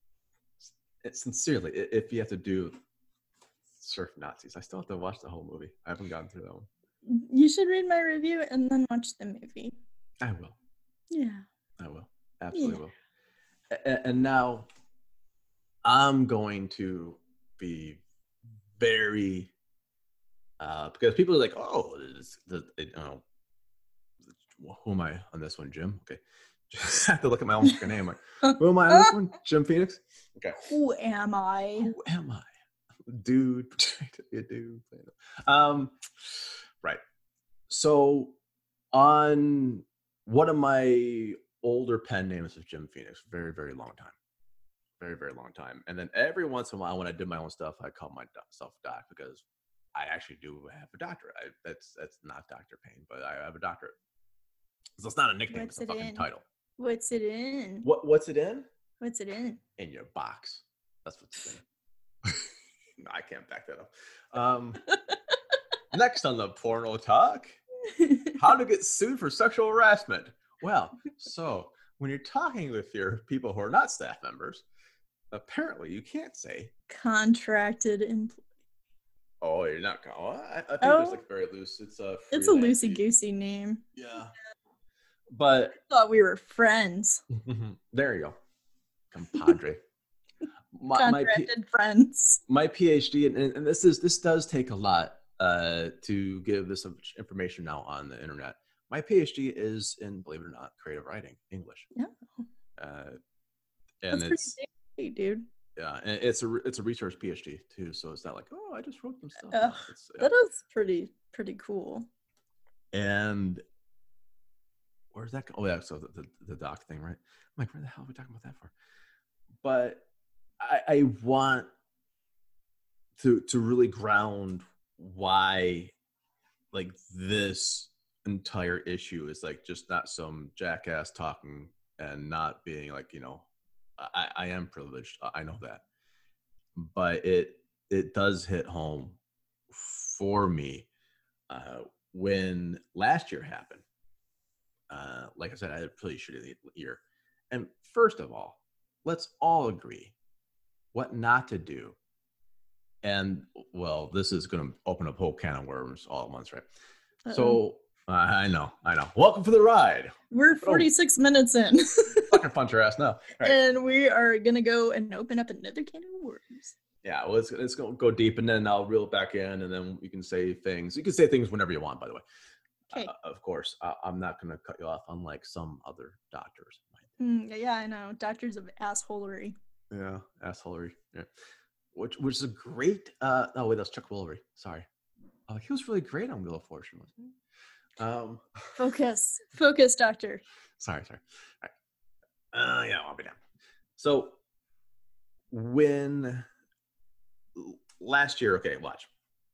sincerely, if you have to do surf Nazis, I still have to watch the whole movie. I haven't gotten through that one. You should read my review and then watch the movie. I will. Yeah. I will. Absolutely yeah. will. And, and now I'm going to be very, uh, because people are like, oh, this, the, it, oh, who am I on this one, Jim? Okay. Just have to look at my own name. Like, who am I on this one? Jim Phoenix? Okay. Who am I? Who am I? Dude, a dude. Um, right. So on one of my older pen names was Jim Phoenix, very, very long time. Very, very long time. And then every once in a while when I did my own stuff, I called myself Doc because I actually do have a doctorate. I, that's that's not Doctor Payne, but I have a doctorate. So it's not a nickname, What's it's a it fucking in? title. What's it in? What What's it in? What's it in? In your box. That's what's in. No, I can't back that up. Um, next on the Porno Talk, how to get sued for sexual harassment. Well, so when you're talking with your people who are not staff members, apparently you can't say contracted employee. Oh, you're not. Oh, I, I think oh, it's like very loose. It's a. It's a loosey goosey name. Yeah, but I thought we were friends. There you go, compadre. My, contracted my P- friends. My PhD, and, and this is this does take a lot uh, to give this information out on the internet. My PhD is in, believe it or not, creative writing, English. Yeah. Uh, and That's it's pretty big, dude. Yeah, and it's a it's a research PhD too, so it's not like, oh, I just wrote some stuff. Uh, yeah. That is pretty pretty cool. And where's that? Oh yeah, so the, the the doc thing, right? I'm like, where the hell are we talking about that for? But I, I want to to really ground why, like, this entire issue is like just not some jackass talking and not being like, you know, I, I am privileged. I know that, but it it does hit home for me uh, when last year happened. Uh, like I said, I had a pretty shitty year. And first of all, let's all agree what not to do. And well, this is going to open up a whole can of worms all at once, right? Uh-oh. So I know, I know. Welcome for the ride. We're forty-six minutes in. Fucking punch your ass now. Right. And we are going to go and open up another can of worms. Yeah, well, let's, let's go, go deep, and then I'll reel it back in, and then you can say things. You can say things whenever you want, by the way. Okay. Uh, of course, uh, I'm not going to cut you off, unlike some other doctors. Mm, yeah, I know. Doctors of assholery. Yeah, assholery. Yeah. Which, which is a great... Uh, oh, wait, that's Chuck Woolery. Sorry. Uh, he was really great on Wheel of Fortune, wasn't he? Um, Focus. Focus, doctor. Sorry, sorry. All right. Uh, yeah, I'll be down. So, when... Last year, okay, watch.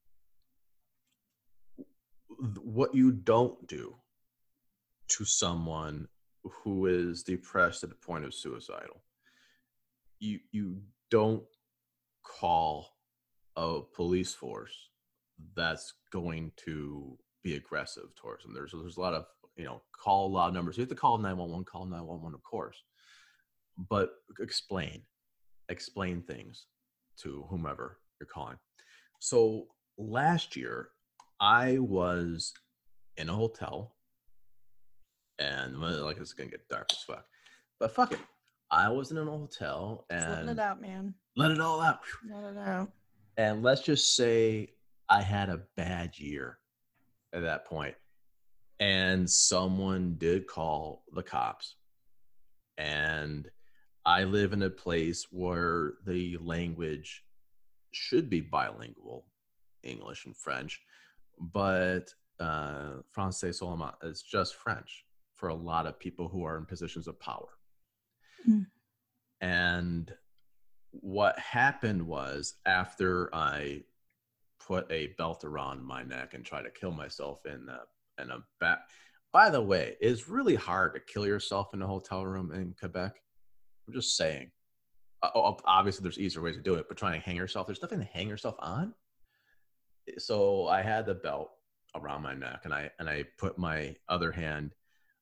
What you don't do to someone who is depressed at the point of suicidal, you you don't call a police force that's going to be aggressive towards them. There's there's a lot of, you know, call a lot of numbers. You have to call nine one one, call nine one one, of course. But explain, explain things to whomever you're calling. So last year, I was in a hotel, and like it's gonna get dark as fuck, but fuck it. I was in a hotel and just letting it out, man. Let it all out. Let it out. And let's just say I had a bad year at that point, and someone did call the cops, and I live in a place where the language should be bilingual, English and French, but uh, Francais seulement is just French for a lot of people who are in positions of power. Mm. And what happened was, after I put a belt around my neck and tried to kill myself in a, in a back. By the way, it's really hard to kill yourself in a hotel room in Quebec. I'm just saying. Uh, obviously, there's easier ways to do it, but trying to hang yourself, there's nothing to hang yourself on. So I had the belt around my neck, and I and I put my other hand.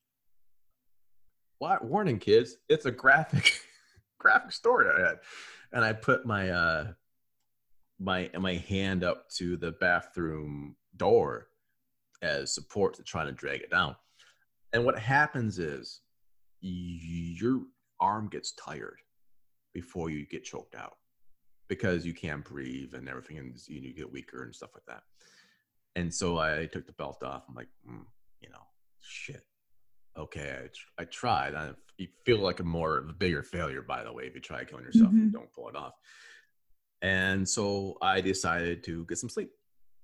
What warning, kids? It's a graphic, graphic story I had, and I put my uh, my my hand up to the bathroom door as support to try to drag it down. And what happens is your arm gets tired before you get choked out, because you can't breathe and everything, and you get weaker and stuff like that. And so I took the belt off. I'm like, mm, you know, shit. Okay, I, tr- I tried. I, you feel like a more a bigger failure, by the way, if you try killing yourself mm-hmm. and don't pull it off. And so I decided to get some sleep.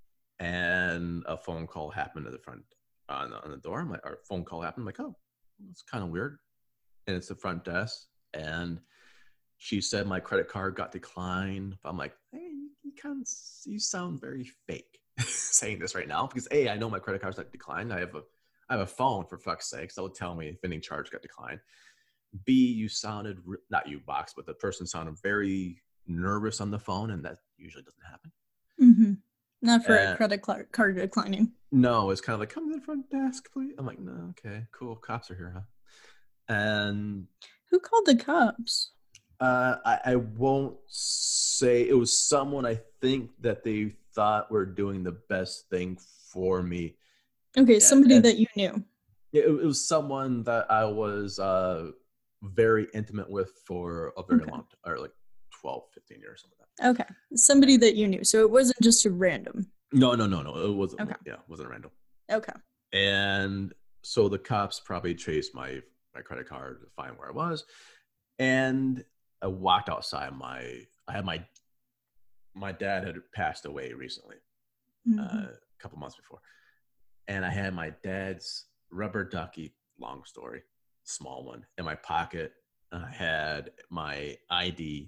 And a phone call happened at the front on, on the door. I'm like, our phone call happened. I'm like, oh, it's kind of weird. And it's the front desk. And she said my credit card got declined. But I'm like, hey, you kind of, you sound very fake saying this right now, because A, I know my credit card's not declined. I have a, I have a phone, for fuck's sake. So tell me if any charge got declined. B, you sounded, not you, Box, but the person sounded very nervous on the phone, and that usually doesn't happen. Mm-hmm. Not for and, a credit card declining. No, it's kind of like, come to the front desk, please. I'm like, no, okay, cool. Cops are here, huh? And who called the cops? Uh, I, I won't say. It was someone I think that they thought were doing the best thing for me. Okay, somebody and, and that you knew. It, it was someone that I was uh, very intimate with for a very okay. long time, or like twelve, fifteen years, something like that. Okay, somebody that you knew. So it wasn't just a random. No, no, no, no. It wasn't. Okay. Yeah, it wasn't a random. Okay. And so the cops probably chased my my credit card to find where I was, and I walked outside. My I had my my dad had passed away recently, mm-hmm. uh, a couple months before, and I had my dad's rubber ducky, long story, small one, in my pocket. I had my I D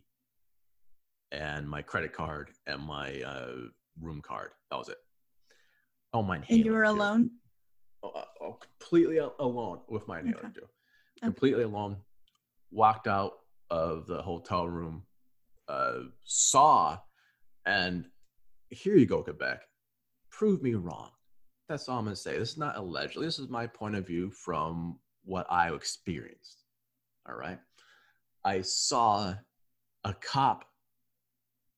and my credit card and my uh, room card. That was it. Oh, my inhaler. And you were too. Alone? Oh, oh, completely alone with my inhaler okay. too. Okay. Completely alone. Walked out of the hotel room, uh, saw, and here you go, Quebec. Prove me wrong. That's all I'm going to say. This is not allegedly. This is my point of view from what I experienced. All right. I saw a cop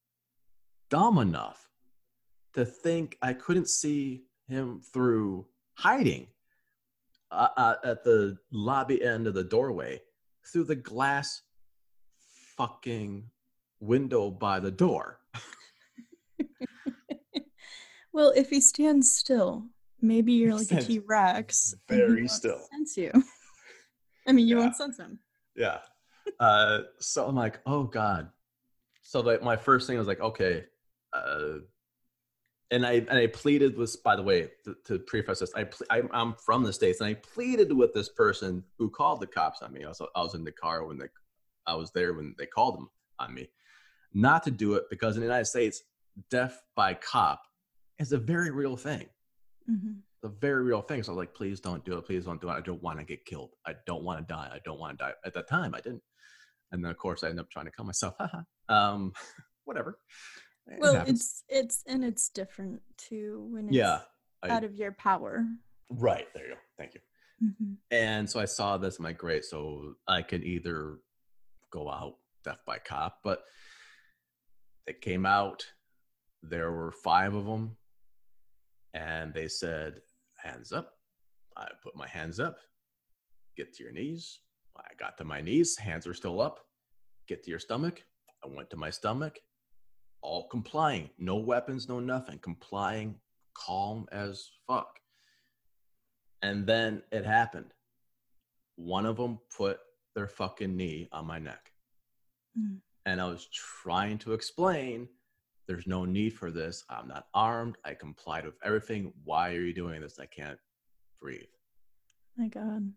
dumb enough to think I couldn't see him through hiding uh, uh, at the lobby end of the doorway through the glass fucking window by the door. Well, if he stands still, maybe you're like a Stands T-Rex and he very won't still. sense you. I mean, you Yeah. won't sense him. Yeah. Uh, so I'm like, oh God. So like my first thing was like, okay. Uh, and I and I pleaded with, by the way, to, to preface this, I ple- I'm, I'm from the States, and I pleaded with this person who called the cops on me. I was, I was in the car when they, I was there when they called them on me, not to do it, because in the United States, death by cop is a very real thing. Mm-hmm. A very real thing. So I was like, please don't do it. Please don't do it. I don't want to get killed. I don't want to die. I don't want to die. At that time, I didn't. And then, of course, I ended up trying to kill myself. um, whatever. It Well, happens. it's it's and it's different too when it's Yeah, I, out of your power. right. There you go. Thank you. Mm-hmm. And so I saw this. I'm like, great. So I can either go out death by cop, but they came out. There were five of them, and they said, hands up. I put my hands up. Get to your knees. I got to my knees. Hands were still up. Get to your stomach. I went to my stomach. All complying. No weapons, no nothing. Complying, calm as fuck. And then it happened. One of them put their fucking knee on my neck. Mm. And I was trying to explain, there's no need for this. I'm not armed. I complied with everything. Why are you doing this? I can't breathe. My God.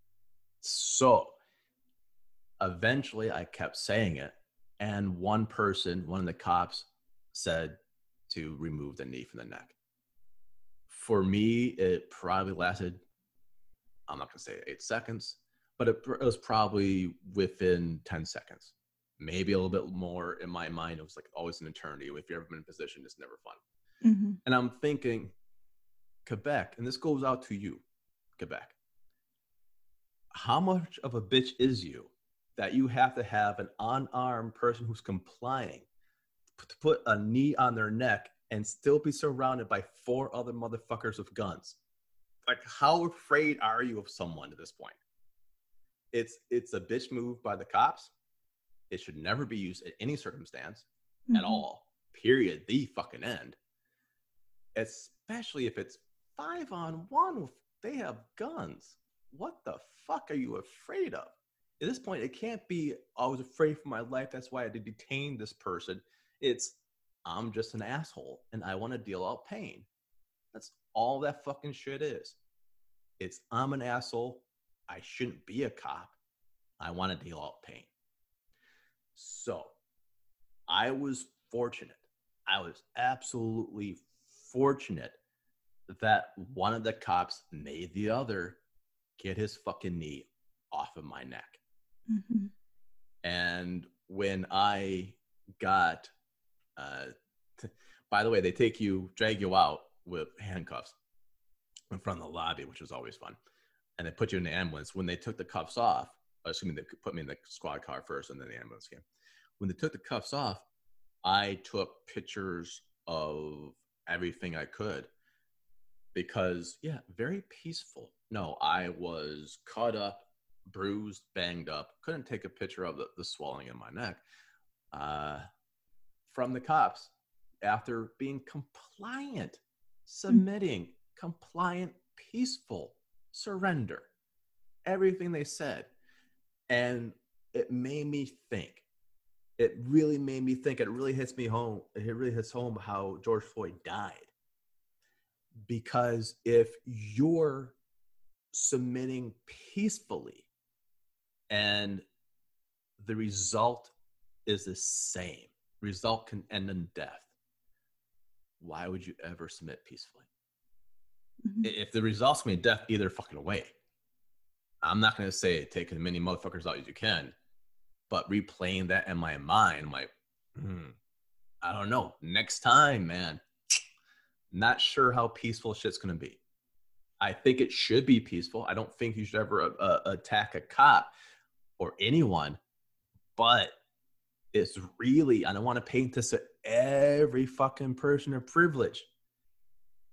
So eventually I kept saying it. And one person, one of the cops, said to remove the knee from the neck. For me, it probably lasted, I'm not going to say eight seconds, but it, it was probably within ten seconds. Maybe a little bit more. In my mind, it was like always an eternity. If you've ever been in a position, it's never fun. Mm-hmm. And I'm thinking, Quebec, and this goes out to you, Quebec. How much of a bitch is you that you have to have an unarmed person who's complying to put a knee on their neck and still be surrounded by four other motherfuckers with guns? Like, how afraid are you of someone at this point? It's it's a bitch move by the cops. It should never be used in any circumstance mm-hmm. at all. Period. The fucking end. Especially if it's five on one. They have guns. What the fuck are you afraid of? At this point, it can't be, I was afraid for my life. That's why I had to detain this person. It's, I'm just an asshole and I want to deal out pain. That's all that fucking shit is. It's, I'm an asshole. I shouldn't be a cop. I want to deal out pain. So I was fortunate. I was absolutely fortunate that one of the cops made the other get his fucking knee off of my neck. Mm-hmm. And when I got, uh, t- by the way, they take you, drag you out with handcuffs in front of the lobby, which was always fun. And they put you in the ambulance. When they took the cuffs off, assuming they put me in the squad car first and then the ambulance came. When they took the cuffs off, I took pictures of everything I could because, yeah, very peaceful. No, I was cut up, bruised, banged up. Couldn't take a picture of the, the swelling in my neck uh, from the cops after being compliant, submitting, mm-hmm. compliant, peaceful, surrender. Everything they said. And it made me think. It really made me think. It really hits me home. It really hits home how George Floyd died. Because if you're submitting peacefully and the result is the same, result can end in death, why would you ever submit peacefully? Mm-hmm. If the result's going to be death, either fucking way. I'm not going to say take as many motherfuckers out as you can, but replaying that in my mind, I'm like, hmm, I don't know. Next time, man, not sure how peaceful shit's going to be. I think it should be peaceful. I don't think you should ever uh, uh, attack a cop or anyone, but it's really, I don't want to paint this at every fucking person of privilege.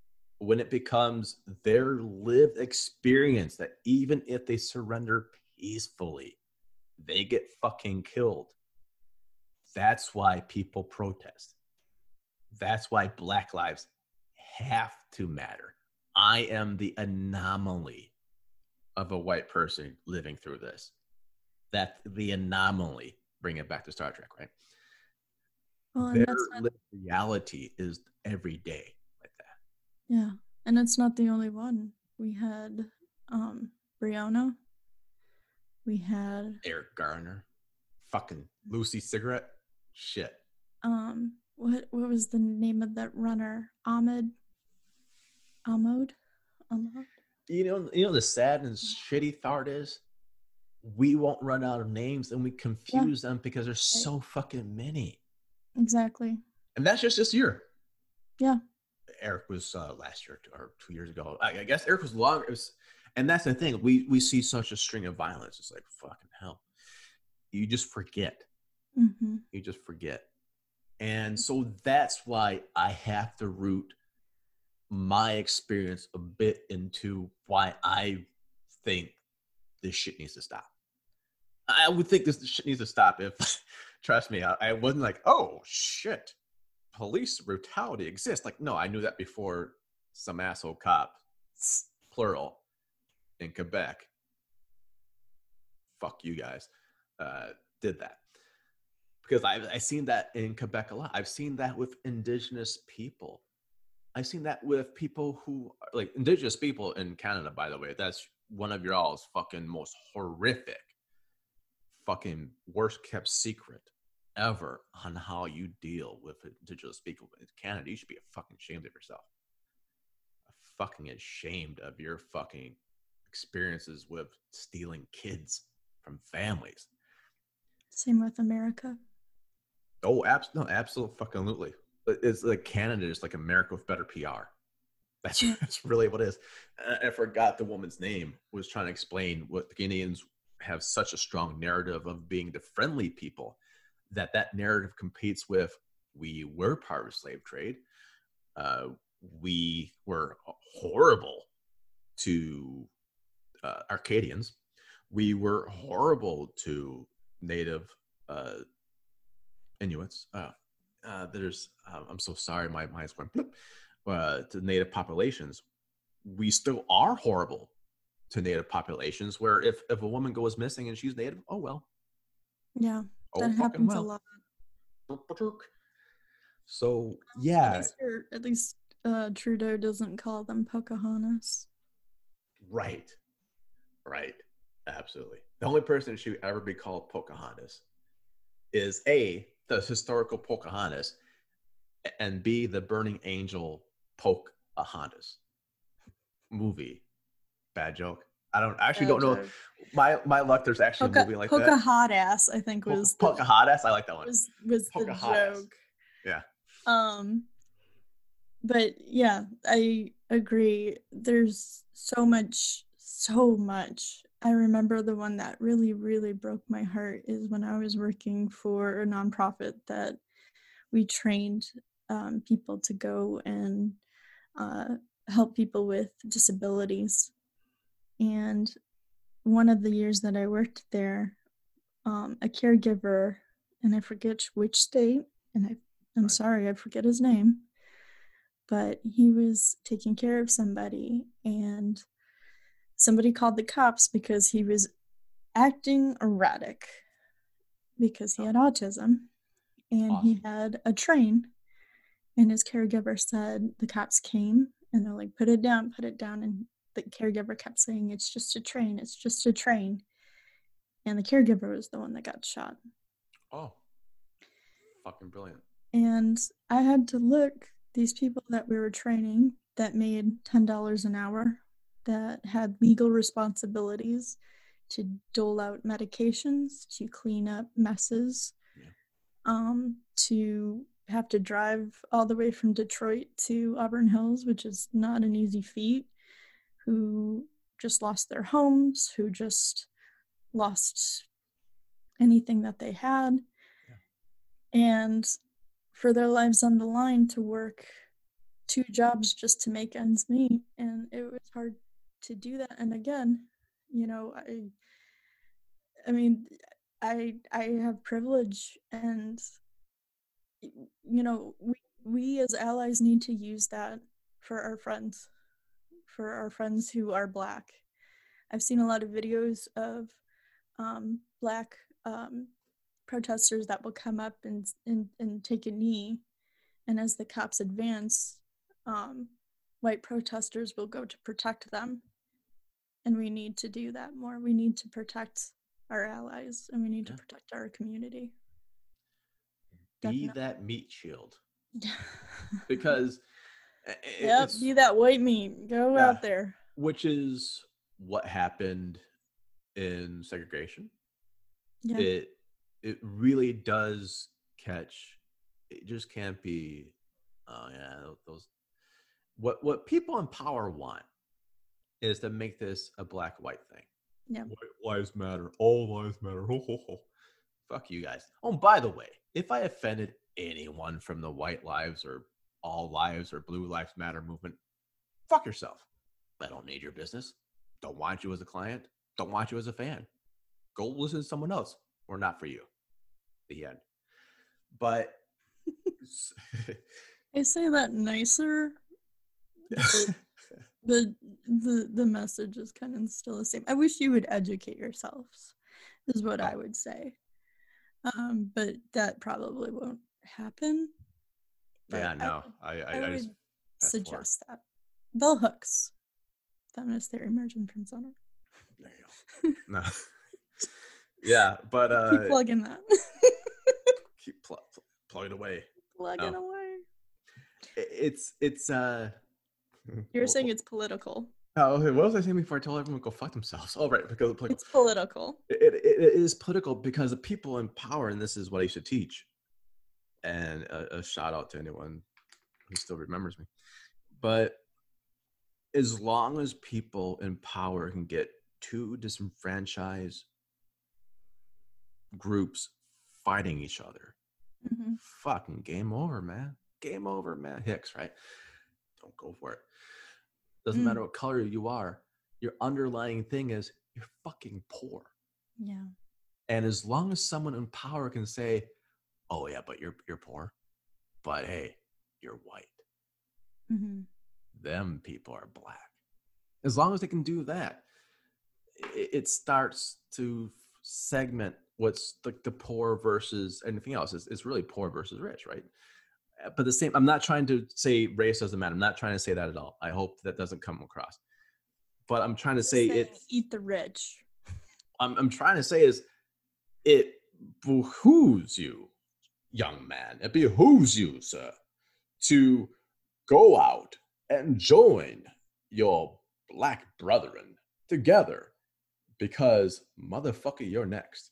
when it becomes their lived experience that even if they surrender peacefully, they get fucking killed. That's why people protest. That's why Black lives have to matter. I am the anomaly of a white person living through this. That's the anomaly. Bring it back to Star Trek, right? Well, and Their that's not, lived reality is every day like that. yeah, and it's not the only one. We had um Brianna. We had Eric Garner, fucking Lucy Cigarette, shit. um what what was the name of that runner? Ahmed Ahmad? Ahmad? You know, you know the sad and shitty thought is we won't run out of names and we Yeah, confuse them because there's right. so fucking many. Exactly. And that's just this year. Yeah. Eric was uh, last year or two years ago. I, I guess Eric was longer. It was, and that's the thing. We we see such a string of violence. It's like fucking hell. You just forget. Mm-hmm. You just forget. And so that's why I have to root my experience a bit into why I think this shit needs to stop. I would think this shit needs to stop if, trust me, I, I wasn't like, oh shit, police brutality exists. Like, no, I knew that before some asshole cop, plural, in Quebec, fuck you guys, uh, did that. Because I've, I've seen that in Quebec a lot. I've seen that with indigenous people. I've seen that with people who, like, indigenous people in Canada, by the way. That's one of your all's fucking most horrific, fucking worst kept secret ever on how you deal with indigenous people in Canada. You should be fucking ashamed of yourself. Fucking ashamed of your fucking experiences with stealing kids from families. Same with America. Oh, abs- no, absolutely fucking absolutely. It's like Canada is like America with better P R. That's, that's really what it is. I forgot the woman's name. Was trying to explain what the Canadians have such a strong narrative of being the friendly people that that narrative competes with. We were part of the slave trade. Uh, we were horrible to uh, Arcadians. We were horrible to Native uh, Inuits. Uh, uh, there's, uh, I'm so sorry, my mind's going uh, to Native populations. We still are horrible to Native populations. Where if if a woman goes missing and she's Native, oh well. Yeah, Oh that fucking happens well. a lot. So At yeah, least, you're, at least uh, Trudeau doesn't call them Pocahontas. right, right, absolutely. The only person who should ever be called Pocahontas is A, the historical Pocahontas, and B, the Burning Angel Pocahontas movie. Bad joke. I don't I actually Bad don't know. joke. My my luck, there's actually Poca, a movie like Poca that. Hot Ass, I think was Po- the Pocahontas. I like that one. was was the Pocahontas. joke. Yeah. Um, but yeah, I agree. There's so much, so much. I remember the one that really, really broke my heart is when I was working for a nonprofit that we trained um, people to go and uh, help people with disabilities. And one of the years that I worked there, um, a caregiver, and I forget which state, and I, I'm Right. sorry, I forget his name, but he was taking care of somebody, and somebody called the cops because he was acting erratic because he had autism, and Awesome. he had a train, and his caregiver said the cops came, and they're like, put it down, put it down, and the caregiver kept saying, it's just a train, it's just a train. And the caregiver was the one that got shot. Oh, fucking brilliant. And I had to look these people that we were training that made ten dollars an hour, that had legal responsibilities to dole out medications, to clean up messes, Yeah. um, to have to drive all the way from Detroit to Auburn Hills, which is not an easy feat, who just lost their homes, who just lost anything that they had. Yeah. And for their lives on the line to work two jobs just to make ends meet, and it was hard to do that. And again, you know, I I mean, I I have privilege, and you know, we we as allies need to use that for our friends, for our friends who are Black. I've seen a lot of videos of um, Black um, protesters that will come up and, and and take a knee, and as the cops advance, um, white protesters will go to protect them. And we need to do that more. We need to protect our allies, and we need yeah. to protect our community. Be Definitely. That meat shield. Because yep, be that white meat. Go yeah, out there. Which is what happened in segregation. Yeah. It it really does catch. It just can't be. Oh yeah, those. What what people in power want is to make this a black-white thing. Yeah. White lives matter. All lives matter. Ho, ho, ho. Fuck you guys. Oh, by the way, if I offended anyone from the white lives or all lives or blue lives matter movement, fuck yourself. I don't need your business. Don't want you as a client. Don't want you as a fan. Go listen to someone else. We're not for you. The end. But I say that nicer. The the the message is kind of still the same. I wish you would educate yourselves, is what oh. I would say. Um, but that probably won't happen. But yeah, no, I I, I, I I would just suggest that. Bell hooks, feminist theory, emergent from center. There you go. No. Yeah, but uh, keep plugging that. keep pl- pl- plugging away. Plugging oh. away. It's it's uh. You're saying it's political. Oh, okay. What was I saying before I told everyone to go fuck themselves? Oh, right, because it's political. It's political. It, it, it is political because the people in power, and this is what I used to teach. And a, a shout out to anyone who still remembers me. But as long as people in power can get two disenfranchised groups fighting each other, mm-hmm. fucking game over, man. Game over, man. Hicks, right? Don't go for it. Doesn't mm. matter what color you are. Your underlying thing is you're fucking poor. Yeah. And as long as someone in power can say, "Oh yeah, but you're you're poor, but hey, you're white," mm-hmm. them people are black. As long as they can do that, it, it starts to segment what's like the poor versus anything else. It's, it's really poor versus rich, right? But the same, I'm not trying to say race doesn't matter. I'm not trying to say that at all. I hope that doesn't come across. But I'm trying to say it. Eat the rich. I'm I'm trying to say is it behooves you, young man. It behooves you, sir, to go out and join your black brethren together, because motherfucker, you're next.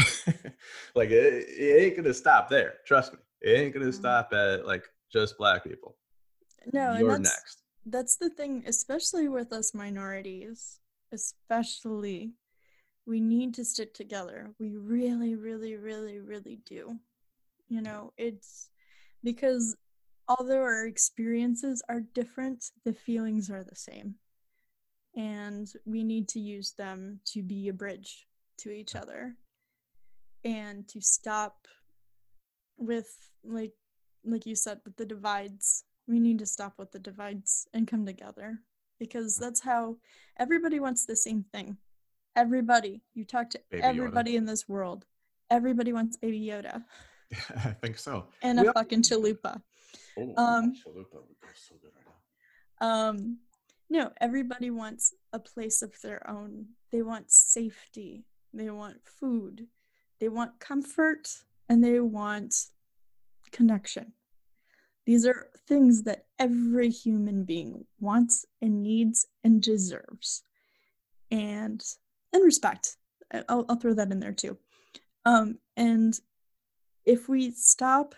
Like it, it ain't gonna stop there. Trust me. It ain't gonna stop at like just black people. No, you're and that's, next. That's the thing, especially with us minorities, especially, we need to stick together. We really, really, really, really do. You know, it's because although our experiences are different, the feelings are the same. And we need to use them to be a bridge to each other and to stop with, like, like you said, with the divides. We need to stop with the divides and come together, because that's how everybody wants the same thing. Everybody. You talk to Baby everybody Yoda. In this world. Everybody wants Baby Yoda. I think so. And we a fucking chalupa. Oh, um, chalupa would go so good right now. Um, no, everybody wants a place of their own. They want safety. They want food. They want comfort. And they want connection. These are things that every human being wants and needs and deserves. And and respect. I'll, I'll throw that in there too. Um, and if we stop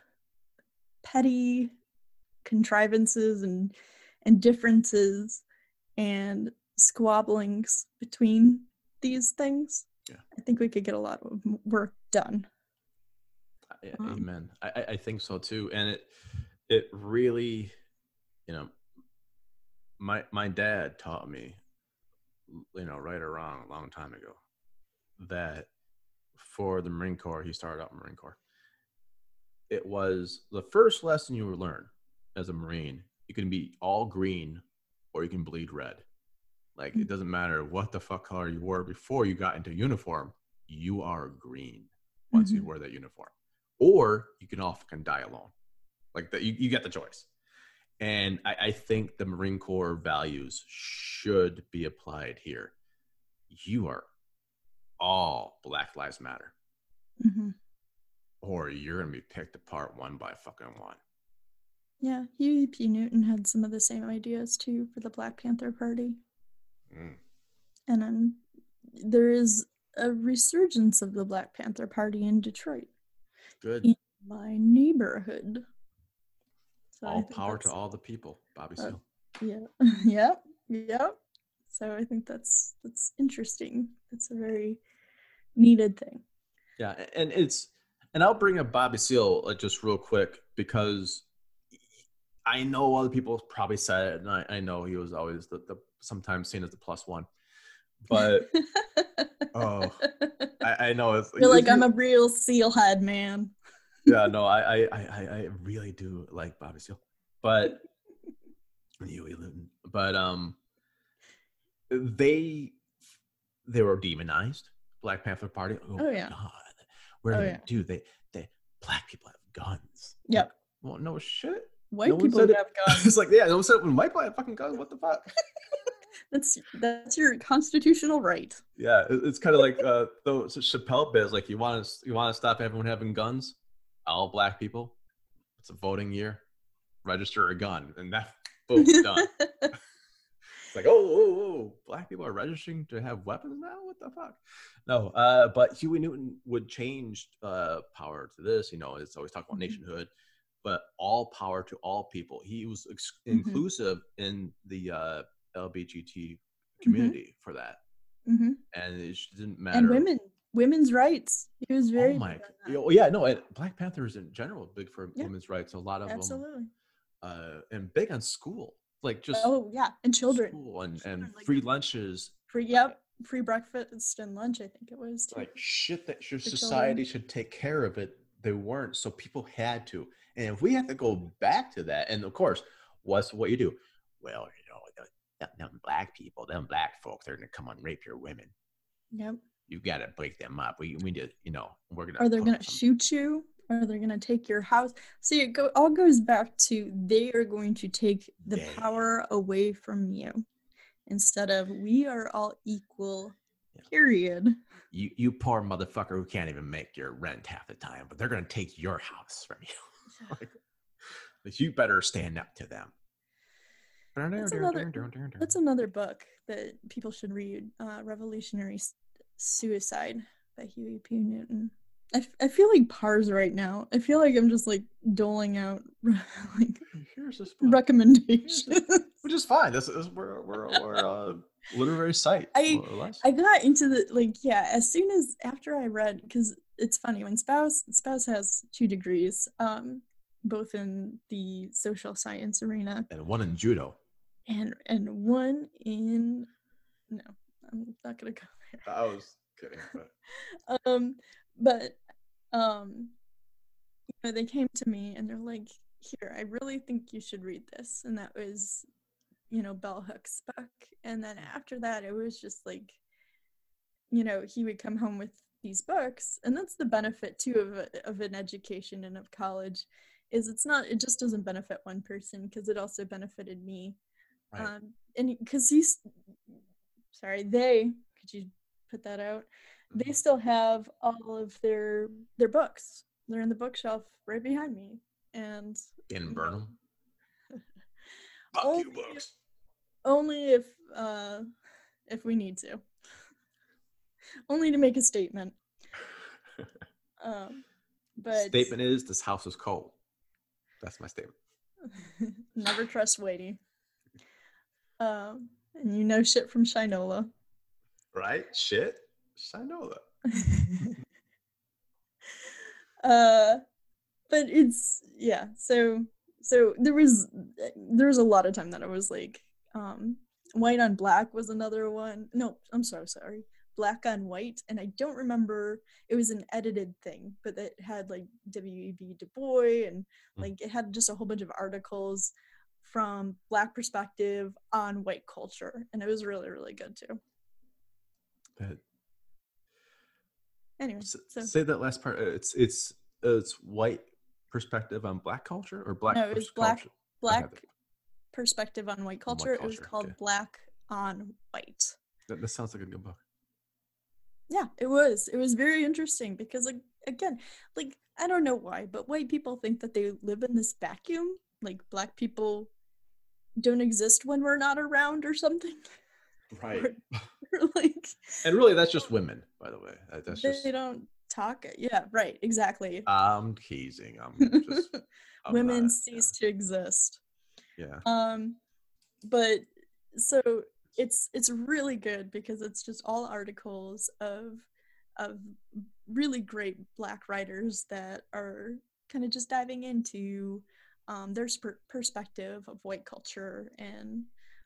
petty contrivances and and differences and squabblings between these things, yeah. I think we could get a lot of work done. Um, Amen. I, I think so too. And it it really you know, my my dad taught me, you know, right or wrong, a long time ago, that for the Marine Corps, he started out in Marine Corps. It was the first lesson you would learn as a Marine. You can be all green or you can bleed red. Like, it doesn't matter what the fuck color you wore before you got into uniform, you are green once mm-hmm. you wear that uniform. Or you can all fucking die alone. Like, that, you, you get the choice. And I, I think the Marine Corps values should be applied here. You are all Black Lives Matter. Mm-hmm. Or you're going to be picked apart one by fucking one. Yeah, Huey P. Newton had some of the same ideas, too, for the Black Panther Party. Mm. And then there is a resurgence of the Black Panther Party in Detroit. Good. In my neighborhood. So all power to all the people, Bobby Seale. Uh, yeah, yep, yep. So I think that's that's interesting. It's a very needed thing. Yeah, and it's and I'll bring up Bobby Seale like, just real quick, because I know other people probably said it, and I, I know he was always the, the sometimes seen as the plus one. But oh, I, I know it's you're like, I'm a real Seal head, man. Yeah, no, I, I, I, I really do like Bobby Seale, but Huey Newton, but um, they they were demonized. Black Panther Party. Oh, oh yeah. God. What are oh, they yeah. do? They they black people have guns. Yep. Like, well, no shit. White no people have it. guns. It's like, yeah, no one said when white people have fucking guns. What the fuck? That's that's your constitutional right. Yeah, it's kind of like uh, those Chappelle bits. Like, you want to you want to stop everyone having guns. All black people. It's a voting year. Register a gun, and that boom, done. It's like, oh, oh, oh, black people are registering to have weapons now. What the fuck? No, uh, but Huey Newton would change uh, power to this. You know, it's always talking about mm-hmm. nationhood, but all power to all people. He was ex- mm-hmm. inclusive in the uh, L G B T community mm-hmm. for that, mm-hmm. and it didn't matter. And women. Women's rights. He was very. Oh my! Oh, yeah, no. And Black Panthers in general big for yeah. women's rights. A lot of absolutely. them, uh, and big on school, like just oh yeah, and children, school and, children, and like free lunches. Free yep, free breakfast and lunch. I think it was too. Like shit that your society children. should take care of it. They weren't, so people had to. And if we have to go back to that, and of course, what's what you do? Well, you know, them, them black people, them black folks, they're gonna come and rape your women. Yep. You got to break them up. We, we need to, you know, we're going to. Are they going to shoot you? Are they going to take your house? See, it go, all goes back to they are going to take the they. power away from you instead of we are all equal, yeah. period. You, you poor motherfucker who can't even make your rent half the time, but they're going to take your house from you. Like, like, you better stand up to them. That's another, that's another book that people should read, uh, Revolutionary Suicide by Huey P. Newton. I, f- I feel like Pars right now. I feel like I'm just like doling out like here's this recommendations, which is fine. This is we're we're, we're a literary site. I more or less. I got into the like yeah as soon as after I read, because it's funny when spouse spouse has two degrees, um, both in the social science arena and one in judo, and and one in no, I'm not gonna go. I was kidding, but um, but um, you know, they came to me and they're like, "Here, I really think you should read this," and that was, you know, Bell Hooks' book. And then after that, it was just like, you know, he would come home with these books, and that's the benefit too of a, of an education and of college, is it's not it just doesn't benefit one person, because it also benefited me, right. um, and because he's sorry they could you put that out they still have all of their their books. They're in the bookshelf right behind me, and in Burnham. only, books. only if uh if we need to, only to make a statement. um but statement is this house is cold. That's my statement. Never trust Wadey. Um and you know shit from Shinola. Right? Shit? Shinola. uh, but it's, yeah, so So there was there was a lot of time that I was like, um, white on black was another one. No, I'm so sorry. Black on white, and I don't remember. It was an edited thing, but it had like W E B Du Bois, and like it had just a whole bunch of articles from Black perspective on white culture, and it was really, really good too. That, anyway, s- so say that last part. Uh, It's it's uh, it's white perspective on black culture or black no, it was pers- black culture. black Okay, perspective on white on white culture. It was culture, called okay. Black on White. That, that sounds like a good book. Yeah, it was. It was very interesting because, like, again, like, I don't know why, but white people think that they live in this vacuum. Like, black people don't exist when we're not around or something. Right. Or, or, like, And really, that's just women, by the way. That- That's they just. don't talk. Yeah, right, exactly. I'm teasing. I'm just. I'm Women not, cease to exist. Yeah. Um, but so it's it's really good because it's just all articles of of really great black writers that are kind of just diving into um, their sp- perspective of white culture and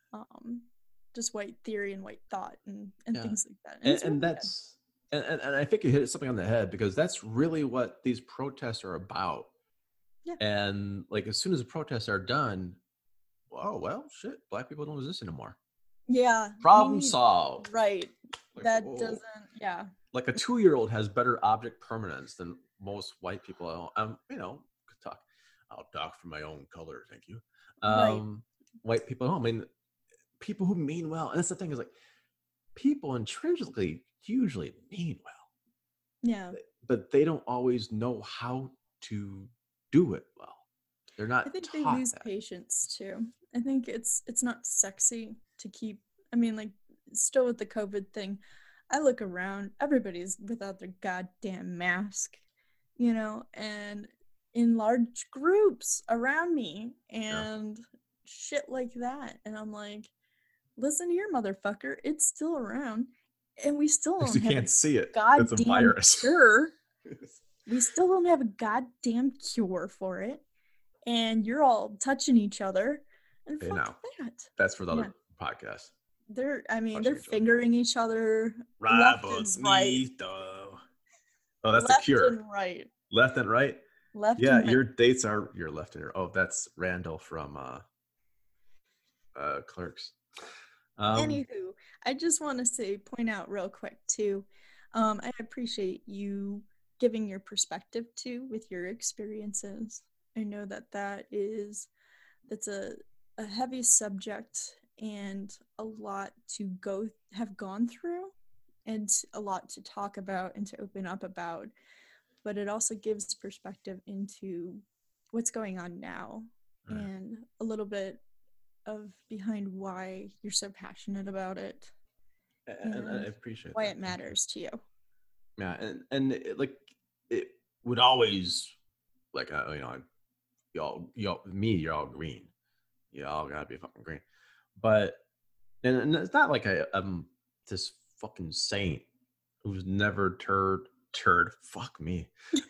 um, just white theory and white thought and, and Yeah. things like that. And, And, it's and really good. that's. And, and, and I think you hit something on the head because that's really what these protests are about. Yeah. And like as soon as the protests are done, oh well, shit, black people don't exist anymore. Yeah. Problem we- solved. Right. Like, that whoa. doesn't, yeah. Like a two-year-old has better object permanence than most white people. Um, you know, could talk. I'll talk from my own color, thank you. Um, Right. White people at home. I mean, people who mean well. And that's the thing is like, people intrinsically usually mean well. Yeah. But they don't always know how to do it well. They're not I think taught they lose that. patience too. I think it's it's not sexy to keep. I mean, like, still with the COVID thing, I look around, everybody's without their goddamn mask, you know, and in large groups around me and shit like that. And I'm like, listen here, motherfucker, it's still around, and we still Because don't you have can't a see it. It's a goddamn virus. cure. We still don't have a goddamn cure for it. And you're all touching each other, and Hey, fuck now, that. that's for the other Yeah. podcast. They're, I mean, Touching they're each other. fingering each other left Robert and Smith, right. though. Oh, that's Left the cure. and right. Left and right. Left Yeah, and right. your dates are your left and your. Oh, that's Randall from uh, uh, Clerks. Um, Anywho, I just want to say, point out real quick too. Um, I appreciate you giving your perspective too with your experiences. I know that that is that's a a heavy subject and a lot to go have gone through and a lot to talk about and to open up about, but it also gives perspective into what's going on now Right. and a little bit of behind why you're so passionate about it and, and I and appreciate why that. it matters to you. Yeah, and and it, like it would always like uh, you know y'all y'all me you're all green, y'all gotta be fucking green, but and, and it's not like I, I'm this fucking saint who's never turd turd fuck me.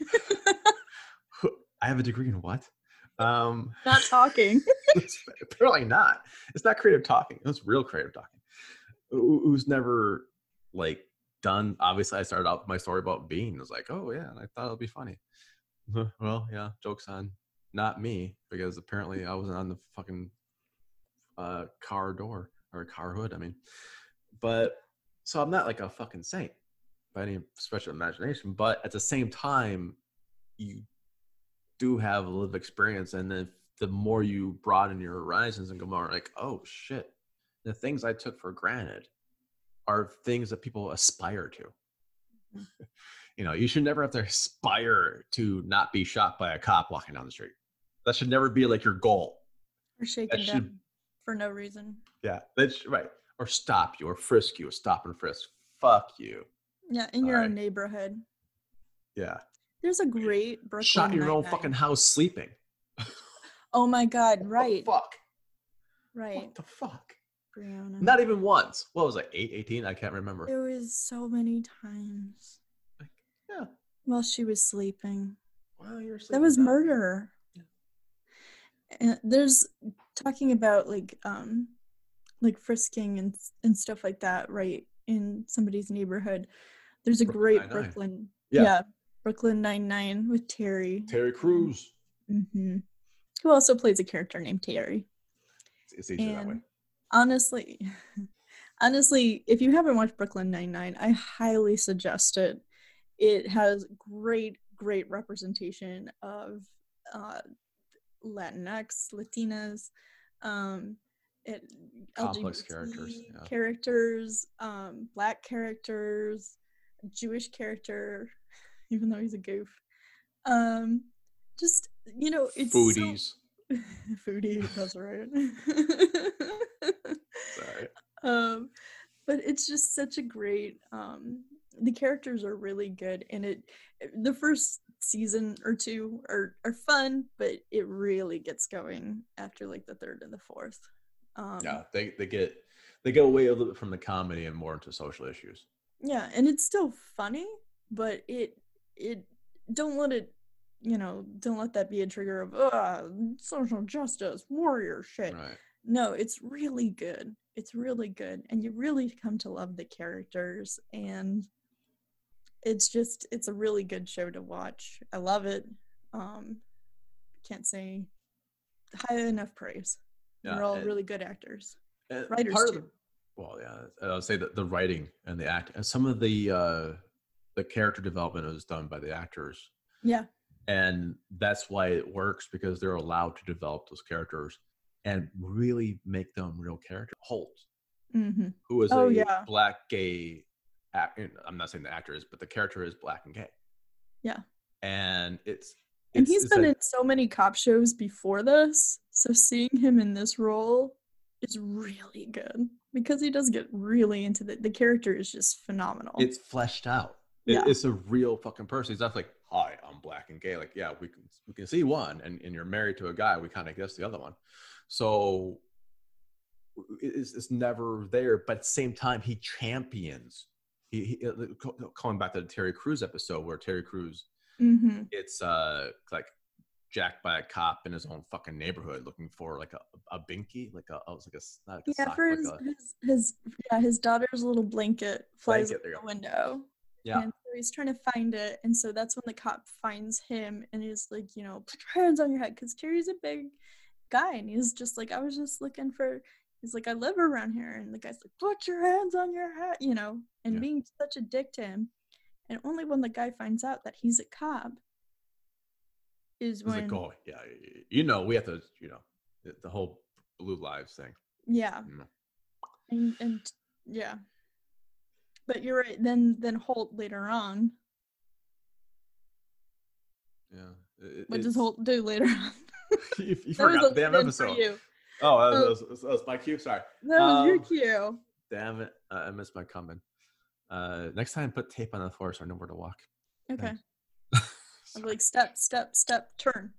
I have a degree in what? Um, Not talking. apparently not. It's not creative talking. It's real creative talking. Who- Who's never like done? Obviously, I started out with my story about being. I was like, oh yeah, and I thought it'd be funny. Well, yeah, joke's on not me because apparently I wasn't on the fucking uh, car door or car hood. I mean, but so I'm not like a fucking saint by any special imagination. But at the same time, you do have a little experience, and then the more you broaden your horizons and go more like, oh shit, the things I took for granted are things that people aspire to. Mhm. You know, you should never have to aspire to not be shot by a cop walking down the street. That should never be like your goal. Or shaken That down should, for no reason. yeah, that's right. Or stop you, or frisk you, or stop and frisk. Fuck you. Yeah, in your All own right. neighborhood. Yeah. There's a great Brooklyn Shot in your own Nine-Nine. fucking house sleeping. Oh my god, What right. the fuck? Right. What the fuck? Brianna. Not even once. What was it? eight, eighteen? I can't remember. It was so many times. Like, yeah. While she was sleeping. Well, you're That sleeping was now. murder. Yeah. And there's talking about like um like frisking and and stuff like that, right, in somebody's neighborhood. There's a Brooklyn great Nine-Nine. Brooklyn, Yeah. yeah, Brooklyn Nine-Nine with Terry. Terry Crews. Mm-hmm. Who also plays a character named Terry. It's, it's easier that way. And honestly, honestly, if you haven't watched Brooklyn Nine-Nine, I highly suggest it. It has great, great representation of uh, Latinx, Latinas, um, it, Complex L G B T characters, yeah. characters, um, Black characters, Jewish character, even though he's a goof. Um, just, you know, it's Foodies. So... Foodie, that's right. Sorry. Um, but it's just such a great, um, the characters are really good, and it, the first season or two are, are fun, but it really gets going after like the third and the fourth. Um, yeah, they, they get they go away a little bit from the comedy and more into social issues. Yeah, and it's still funny, but it it don't let it, you know, don't let that be a trigger of uh social justice warrior shit. Right. No, it's really good. It's really good, and you really come to love the characters, and it's just it's a really good show to watch. I love it. Um, can't say high enough praise. Yeah, They're all and, really good actors. and Writers part too. Of the, well, yeah, I would say that the writing and the act and some of the uh, the character development is done by the actors. Yeah. And that's why it works, because they're allowed to develop those characters and really make them real characters. Holt, mm-hmm. who is oh, a yeah. Black gay actor. I'm not saying the actor is, but the character is Black and gay. Yeah. And it's, it's and he's it's been a, in so many cop shows before this, so seeing him in this role is really good, because he does get really into the the character is just phenomenal. It's fleshed out. Yeah. It, it's a real fucking person. He's not like, hi, I'm Black and gay. Like, yeah, we can we can see one, and, and you're married to a guy. We kind of guess the other one. So it's, it's never there. But at the same time, he champions. He, he calling back to the Terry Crews episode, where Terry Crews, mm-hmm. it's uh like jacked by a cop in his own fucking neighborhood, looking for like a a binky, like a I was like a not like a yeah sock, for like his, a, his his yeah his daughter's little blanket flies blanket, out the window. Yeah. And so he's trying to find it, and so that's when the cop finds him and is like, you know, put your hands on your head, because Terry's a big guy, and he's just like, I was just looking for, he's like, I live around here, and the guy's like, put your hands on your head, you know, and Yeah. being such a dick to him. And only when the guy finds out that he's a cop is when, like, oh yeah, you know, we have to, you know, the, the whole Blue Lives thing. Yeah. You know. And and yeah. But you're right. Then then Holt later on. Yeah. It, what does Holt do later on? you you forgot the damn episode. You. Oh, that was, oh. that, was, that was my cue. Sorry. That was um, your cue. Damn it! Uh, I missed my comment. Uh, next time, put tape on the floor so I know where to walk. Okay. I'm like step, step, step, turn.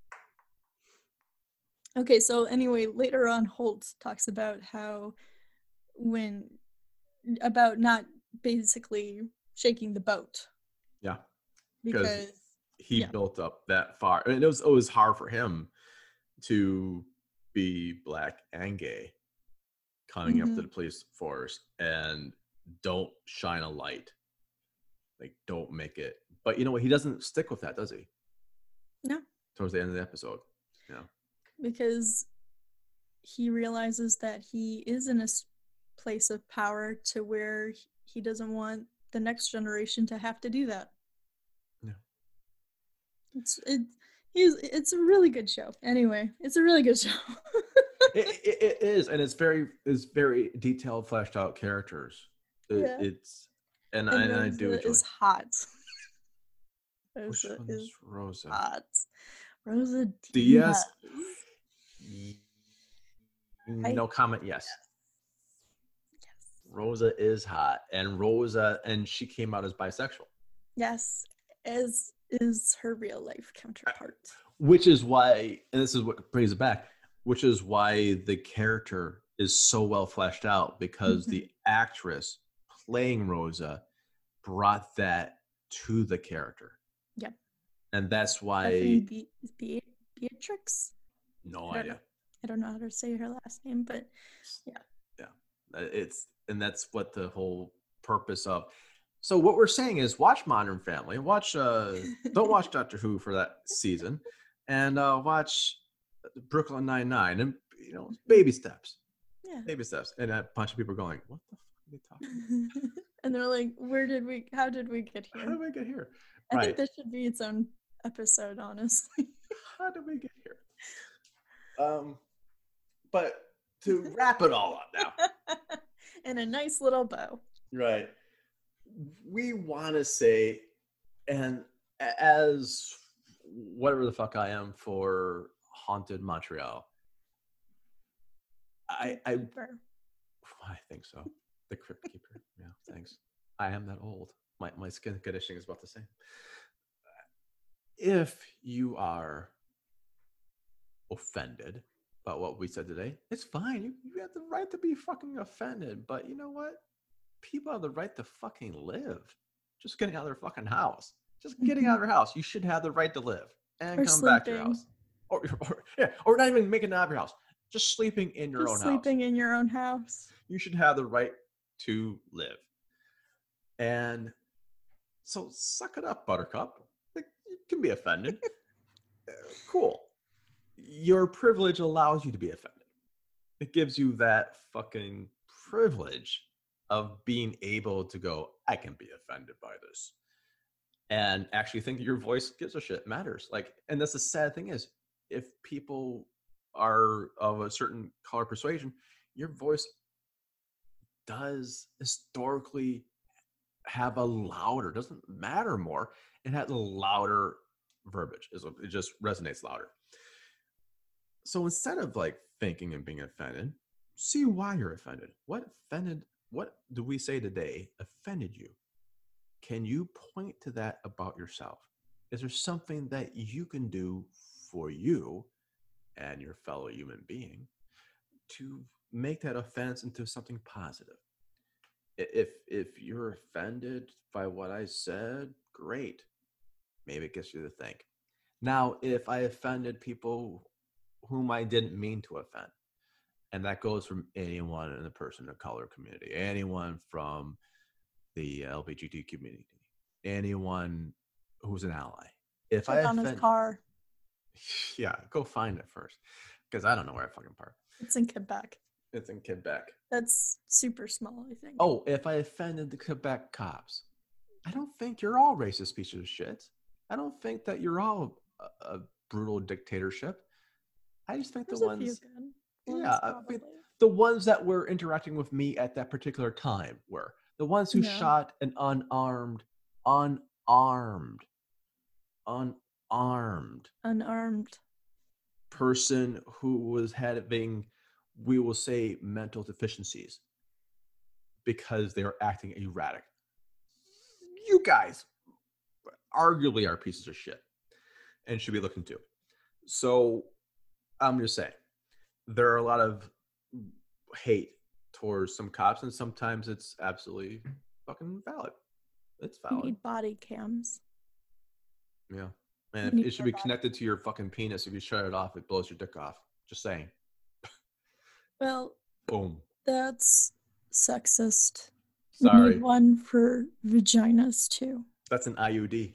Okay, so anyway, later on, Holt talks about how when about not basically shaking the boat. Yeah, because he yeah. built up that far, and it was it was hard for him to be Black and gay, coming mm-hmm. up to the police force, and don't shine a light, like don't make it. But you know what? He doesn't stick with that, does he? No. Towards the end of the episode, yeah. Because he realizes that he is in a place of power to where he doesn't want the next generation to have to do that. Yeah. It's it. He's, it's a really good show. Anyway, it's a really good show. it, it, it is, and it's very it's very detailed, fleshed out characters. It, yeah. It's and, and, and Rosa I do enjoy. Is hot. Which Rosa one's is Rosa? Hot. Rosa Diaz. Diaz. No I, comment. Yes. Yes. Rosa is hot, and Rosa, and she came out as bisexual. Yes, as is her real life counterpart. Which is why, and this is what brings it back. Which is why the character is so well fleshed out, because mm-hmm. the actress playing Rosa brought that to the character. Yep. And that's why Be- Be- Beatrix. No I don't idea. know. I don't know how to say her last name, but yeah. Yeah. It's and that's what the whole purpose of. So what we're saying is watch Modern Family, watch uh don't watch Doctor Who for that season, and uh watch Brooklyn Nine-Nine, and you know, baby steps. Yeah. Baby steps. And a bunch of people are going, what the fuck are they talking about? And they're like, where did we how did we get here? How did we get here? I Right. think this should be its own episode, honestly. How did we get here? Um but to wrap it all up now. In a nice little bow. Right. We want to say, and as whatever the fuck I am for Haunted Montreal, I I, I think so. The Crypt Keeper. Yeah, thanks. I am that old. My my skin conditioning is about the same. If you are offended about what we said today, it's fine. You, you have the right to be fucking offended. But you know what? People have the right to fucking live. Just getting out of their fucking house. Just getting out of your house. You should have the right to live and or come sleeping. back to your house. Or, or yeah, or not even making it out of your house. Just sleeping in your Just own sleeping house. Sleeping in your own house. You should have the right to live. And so suck it up, Buttercup. Like, you can be offended. uh, cool. Your privilege allows you to be offended. It gives you that fucking privilege of being able to go, I can be offended by this. And actually think your voice gives a shit, matters. Like, and that's the sad thing is, if people are of a certain color persuasion, your voice does historically have a louder, doesn't matter more, it has a louder verbiage. It just resonates louder. So instead of like thinking and being offended, see why you're offended. What offended, what do we say today offended you? Can you point to that about yourself? Is there something that you can do for you and your fellow human being to make that offense into something positive? If if you're offended by what I said, great. Maybe it gets you to think. Now, if I offended people whom I didn't mean to offend, and that goes from anyone in the person of color community, anyone from the L G B T community, anyone who's an ally. If Check I on offend, his car. Yeah, go find it first, because I don't know where I fucking park. It's in Quebec. It's in Quebec. That's super small, I think. Oh, if I offended the Quebec cops, I don't think you're all racist pieces of shit. I don't think that you're all a, a brutal dictatorship. I just think There's the a ones, few good ones, yeah, I mean, the ones that were interacting with me at that particular time were the ones who Yeah. shot an unarmed, unarmed, unarmed, unarmed person who was having, we will say, mental deficiencies because they were acting erratic. You guys arguably are pieces of shit and should be looked into. So I'm just saying, there are a lot of hate towards some cops, and sometimes it's absolutely fucking valid. It's valid. You need body cams. Yeah. And it should be connected to your fucking penis. If you shut it off, it blows your dick off. Just saying. Well, boom. That's sexist. Sorry. We need one for vaginas too. That's an I U D.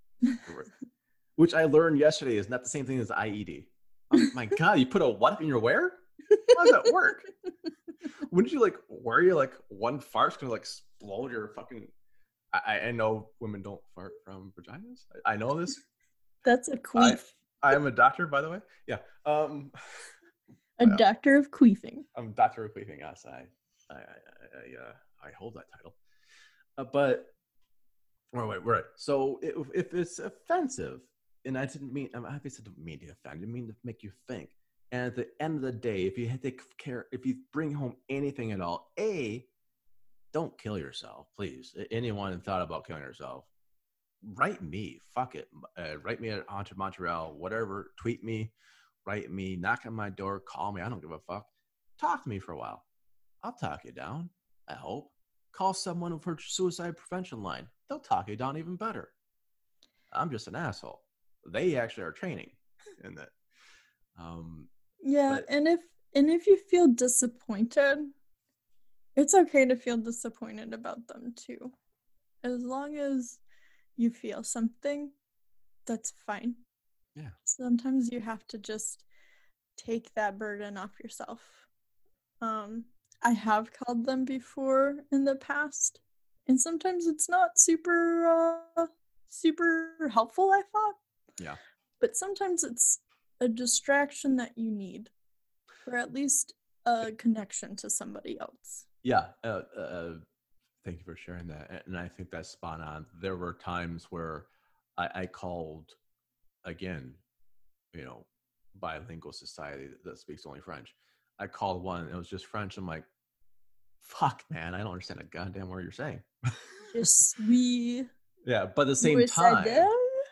Which I learned yesterday is not the same thing as I E D. Oh my God, you put a what in your wear? How does that work? Wouldn't you like wear you like one fart's gonna like explode your fucking? I, I know women don't fart from vaginas. I, I know this. That's a queef. I, I am a doctor, by the way. Yeah. Um, a uh, doctor of queefing. I'm a doctor of queefing. Yes, I, I, I, I, uh, I hold that title. Uh, but, oh, wait, right. So if, if it's offensive, and I didn't mean, I obviously didn't mean to offend. I didn't mean to make you think. And at the end of the day, if you take care, if you bring home anything at all, A, don't kill yourself, please. Anyone thought about killing yourself, write me. Fuck it. Uh, write me at Haunted Montreal, whatever. Tweet me, write me, knock on my door, call me. I don't give a fuck. Talk to me for a while. I'll talk you down, I hope. Call someone for suicide prevention line. They'll talk you down even better. I'm just an asshole. They actually are training in that. Um, Yeah, but and if and if you feel disappointed, it's okay to feel disappointed about them too. As long as you feel something, that's fine. yeah, Sometimes you have to just take that burden off yourself. Um, I have called them before in the past, and sometimes it's not super uh, super helpful, I thought, yeah, but sometimes it's a distraction that you need, or at least a connection to somebody else. yeah. Uh, uh, thank you for sharing that, and I think that's spot on. There were times where I, I called again, you know, bilingual society that speaks only French. I called one, and it was just French. I'm like, fuck, man, I don't understand a goddamn word you're saying. Je suis Yeah, but at the same ambassadeur. time,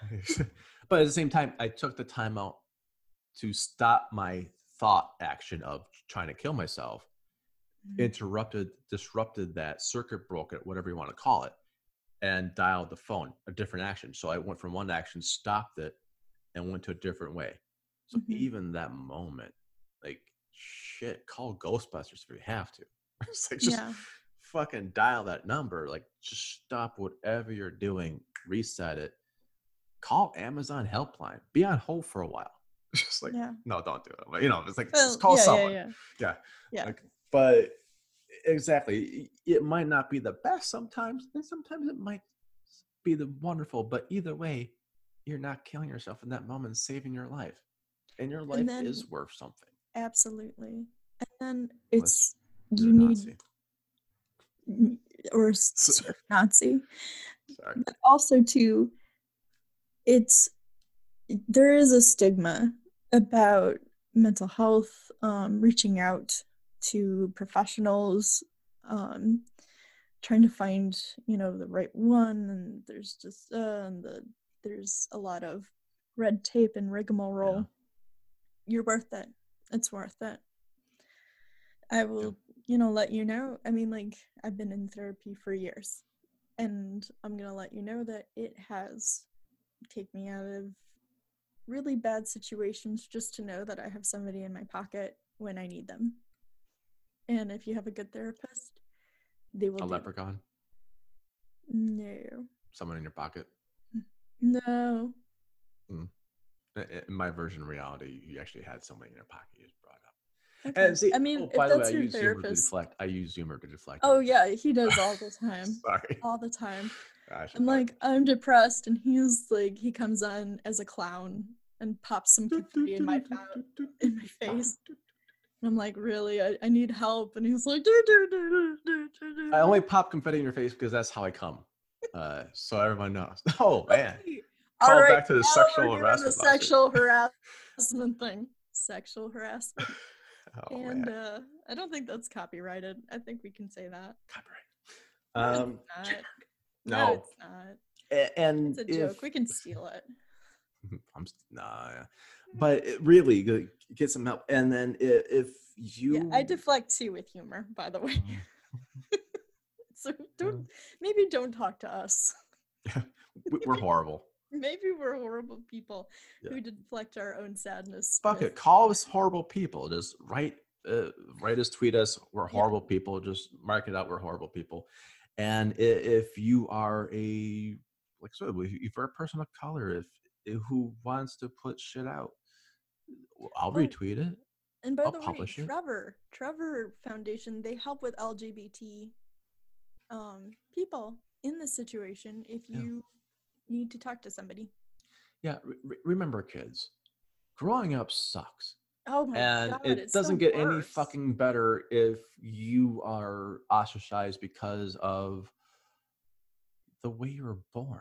but at the same time, I took the time out to stop my thought action of trying to kill myself, interrupted, disrupted that circuit broker, whatever you want to call it, and dialed the phone, a different action. So I went from one action, stopped it, and went to a different way. So Mhm. even that moment, like, shit, call Ghostbusters if you have to. It's like, just Yeah. fucking dial that number. Like, just stop whatever you're doing, reset it, call Amazon helpline, be on hold for a while. Just like, Yeah. no, don't do it. But, you know, it's like, Well, just call yeah, yeah, someone. yeah. Yeah. Yeah. Like, but exactly, it might not be the best sometimes, and sometimes it might be the wonderful, but either way, you're not killing yourself in that moment, saving your life, and your life And then is worth something. absolutely. And then Unless it's you're you a need Nazi. or surf Nazi, Sorry. but also too, it's there is a stigma about mental health, um, reaching out to professionals, um, trying to find, you know, the right one, and there's just uh, and the there's a lot of red tape and rigmarole. Yeah. You're worth it. It's worth it. I will, Yeah. you know, let you know. I mean, like, I've been in therapy for years, and I'm gonna let you know that it has taken me out of really bad situations just to know that I have somebody in my pocket when I need them. And if you have a good therapist, they will A do. leprechaun? No. Someone in your pocket? No. Mm. In my version of reality, you actually had somebody in your pocket you just brought up. Okay. And see, I mean, oh, if by the way, I that's your use humor to therapist. deflect. I use humor to deflect. Oh, everything. yeah, he does all the time. Sorry. All the time. I should I'm probably- like, I'm depressed, and he's like, he comes on as a clown and pops some confetti in my fa- in my face. And I'm like, really? I, I need help. And he's like, do, do, do, do, do, do, do. I only pop confetti in your face because that's how I come. Uh, so everyone knows. Oh man. Okay. Call All right, back to the now sexual we're doing harassment the lawsuit. sexual harassment thing. Sexual harassment. Oh and man. uh, I don't think that's copyrighted. I think we can say that. Copyright. No, Um, it's not. no. No, it's not. A- and It's a if, joke. We can steal it. I'm st- nah, yeah. But it really g- get some help. And then if, if you, Yeah, I deflect too with humor, by the way. Oh. So don't maybe don't talk to us. We- we're horrible. Maybe we're horrible people Yeah. who deflect our own sadness. Fuck with- it. Call us horrible people. Just write, uh, write us, tweet us. We're Yeah. horrible people. Just mark it out. We're horrible people. And i- if you are a like, so if you're a person of color, if, if who wants to put shit out, I'll Oh, retweet it. And by I'll the way, publish it. Trevor, Trevor Foundation, they help with L G B T um, people in this situation if Yeah. you need to talk to somebody. Yeah. Re- remember, kids, growing up sucks. Oh my And god, it it's doesn't so get any worse. fucking better if you are ostracized because of the way you were born.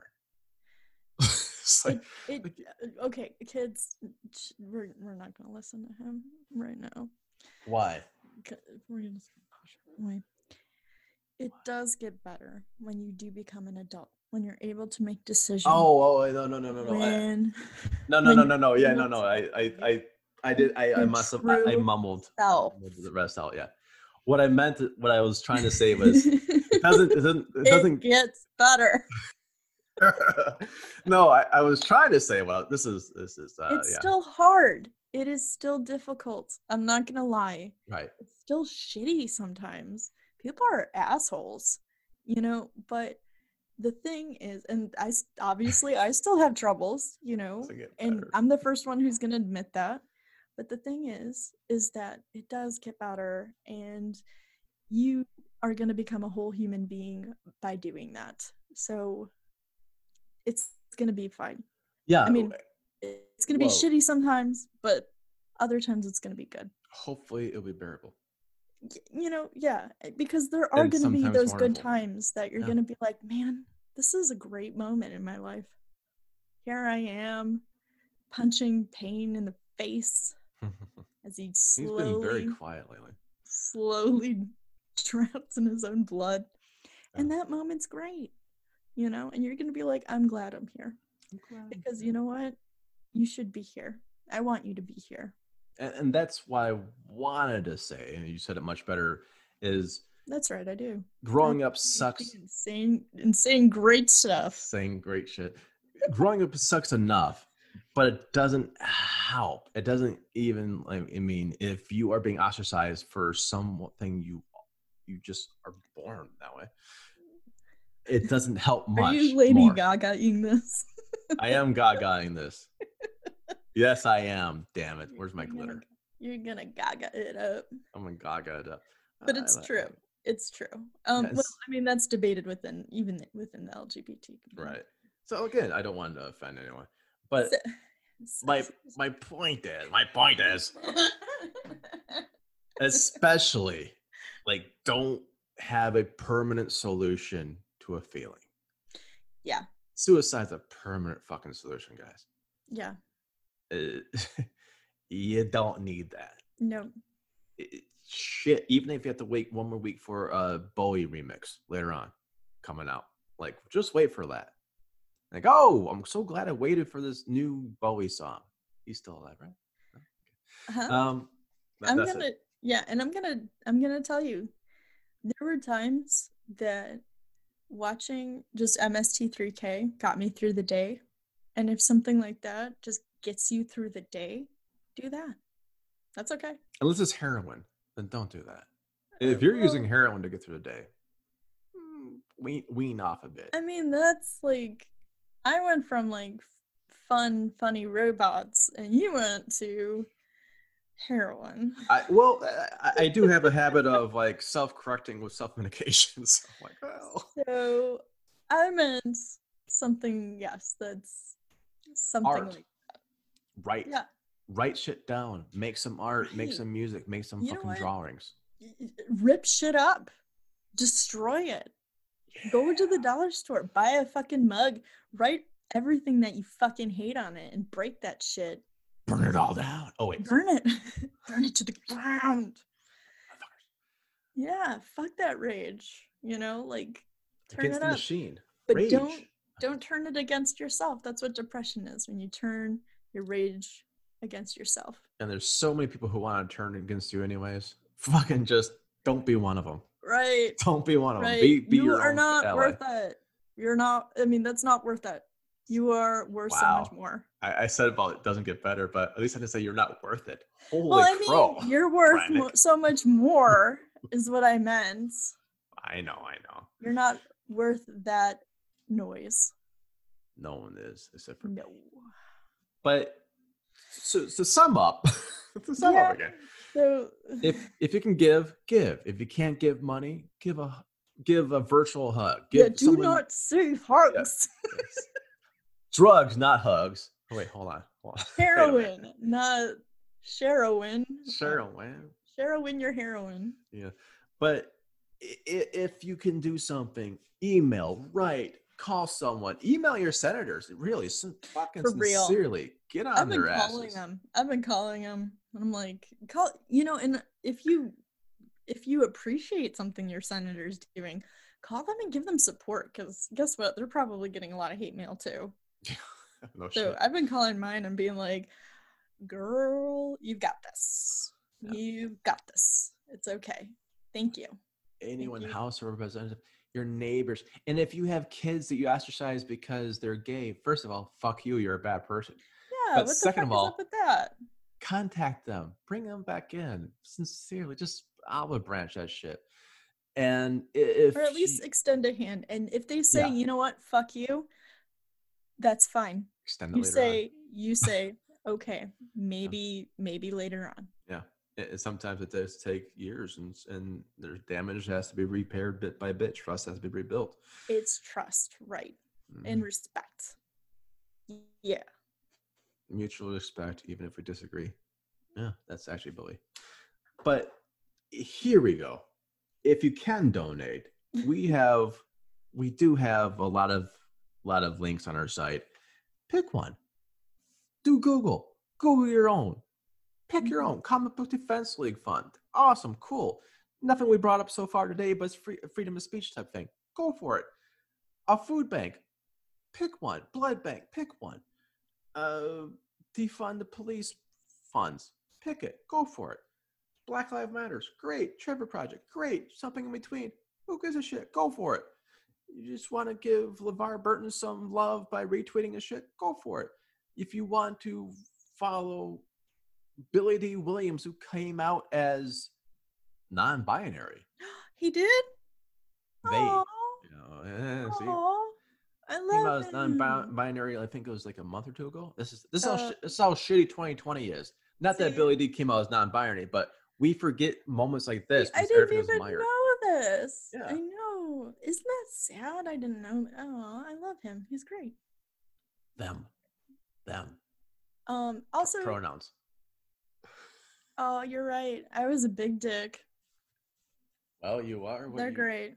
It's like, It, it like, uh, okay, kids, sh- we're we're not gonna listen to him right now. why? 'Cause We're just gonna push it away. It does get better when you do become an adult, when you're able to make decisions. Oh, oh, no, no, no, no, no. I, when no, no, when no, you're no, no. Yeah, able no, no. to I, I, I, I did. I, I your must have. I, I true mumbled, self. mumbled the rest out. Yeah. What I meant, to, what I was trying to say was, it doesn't, it doesn't, it It doesn't. gets better. No, I, I was trying to say, well, this is, this is, uh, It's yeah. still hard. it is still difficult. I'm not gonna lie. Right. It's still shitty sometimes. People are assholes, you know, but the thing is, and I s- obviously I still have troubles, you know, Doesn't get and better. I'm the first one who's gonna admit that. But the thing is, is that it does get better, and you are gonna become a whole human being by doing that. So it's gonna be fine. Yeah. I mean, it's gonna be Well, shitty sometimes, but other times it's gonna be good. hopefully it'll be bearable. Y- You know, yeah, eh, because there are And gonna be sometimes those good wonderful. times that you're Yeah. gonna be like, man, this is a great moment in my life. Here I am, punching pain in the face as he He's been very slowly, quiet lately. slowly drowns in his own blood. And Yeah. that moment's great, you know, and you're gonna be like, I'm glad I'm here. I'm glad I'm Because here. you know what? You should be here. I want you to be here. And, and that's what I wanted to say, and you said it much better, is That's right, I do. growing I up sucks. and saying and saying great stuff. Saying great shit. Growing up sucks enough, but it doesn't help. It doesn't even, like, I mean, if you are being ostracized for something you you just are born that way, it doesn't help much. Are you Lady more. Gaga-ing this? I am Gaga-ing this. Yes, I am. Damn it. Where's my You're glitter? Gonna, you're gonna Gaga it up. I'm gonna Gaga it up. But I it's like true. it. It's true. Um, Yes. Well, I mean, that's debated within even within the L G B T community. Right. So again, I don't want to offend anyone, but So- so- my my point is, my point is, especially, like, don't have a permanent solution to a feeling. Yeah. Suicide's a permanent fucking solution, guys. Yeah. Uh, you don't need that. No. It- shit, even if you have to wait one more week for a Bowie remix later on coming out, like, just wait for that. Like, oh, I'm so glad I waited for this new Bowie song. He's still alive, right? Uh-huh. Um, that- I'm that's gonna it. yeah, and I'm gonna I'm gonna tell you, there were times that watching just M S T three K got me through the day. And if something like that just gets you through the day, do that. That's okay. Unless it's heroin, then don't do that. If you're using heroin to get through the day, mm, wean, wean off a bit. I mean, that's like, I went from like fun, funny robots, and you went to heroin. I, well, I, I do have a habit of, like, self-correcting with self-medication. So I'm like, well. So I meant something, yes, that's something Art. like Write. Yeah. Write shit down. Make some art. Make Right. some music. Make some You know fucking what? drawings. Rip shit up. Destroy it. Go to the dollar store. Buy a fucking mug. Write everything that you fucking hate on it and break that shit. Burn it all down. Oh, wait. Burn it. Burn it to the ground. Yeah, fuck that rage. You know, like, turn Against it the up. machine. But Rage. don't don't turn it against yourself. That's what depression is, when you turn your rage against yourself. And there's so many people who want to turn against you anyways. Fucking just don't be one of them. Right. Don't be one of them. Right. Be, be you your are own not ally. worth it. You're not, I mean, that's not worth it. You are worth so much Wow. more. I, I said about it doesn't get better, but at least I didn't say you're not worth it. Holy Well, I crow. mean, you're worth Brannick. mo- so much more, is what I meant. I know, I know. You're not worth that noise. No one is, except for me. No. But so to sum up, to sum Yeah, up again, So, if if you can give, give. If you can't give money, give a give a virtual hug. yeah, Give do someone not say hugs. yes. drugs, not hugs. Oh, wait, hold on. Hold on. Wait a minute. Heroin, not Sherowin. Heroin. Sherowin, your heroin. Yeah, but i- i- if you can do something, email, write, call someone, email your senators. Really, sin- fucking For real. sincerely, get on I've been their calling asses. them. I've been calling them. I'm like, call. You know, and if you if you appreciate something your senator's doing, call them and give them support. Because guess what? They're probably getting a lot of hate mail too. No So shit. I've been calling mine and being like, "Girl, you've got this. Yeah. You've got this. It's okay. Thank you." Anyone, you. House of Representatives, your neighbors, and if you have kids that you ostracize because they're gay, first of all, fuck you. You're a bad person. Yeah. But what the second fuck of all, is up with that? contact them, bring them back in. Sincerely, just olive branch that shit. And if Or at least she, extend a hand. And if they say, yeah, you know what, fuck you, that's fine. extend it You later on. say, you say, okay, maybe, maybe later on. Yeah. It, it- sometimes it does take years, and and there's damage that has to be repaired bit by bit. Trust has to be rebuilt. It's trust, right? And Mhm. respect. Yeah. Mutual respect, even if we disagree. Yeah, that's actually Billy. But here we go. If you can donate, we have we do have a lot of lot of links on our site. Pick one. Do Google. Google your own. Pick your Mhm. own. Comic Book Defense League Fund. Awesome, cool. Nothing we brought up so far today, but it's free, freedom of speech type thing. Go for it. A food bank. Pick one. Blood bank. Pick one. Uh, defund the police funds. Pick it. Go for it. Black Lives Matters. Great. Trevor Project. Great. Something in between. Who gives a shit? Go for it. You just want to give LeVar Burton some love by retweeting his shit? Go for it. If you want to follow Billy D. Williams, who came out as non-binary, He did? they, Aw. you know, eh, see, Aw. I came out love as him. non-binary. I think it was like a month or two ago. This is this is how, Uh, shi- this is how shitty twenty twenty is. Not that see, Billy D came out as non-binary, but we forget moments like this I because didn't everything was even mired. know this. Yeah. I know. Isn't that sad? I didn't know. Oh, I love him. He's great. Them, them. Um. Also, Pronouns. oh, you're right. I was a big dick. Well, you are. What They're you... great.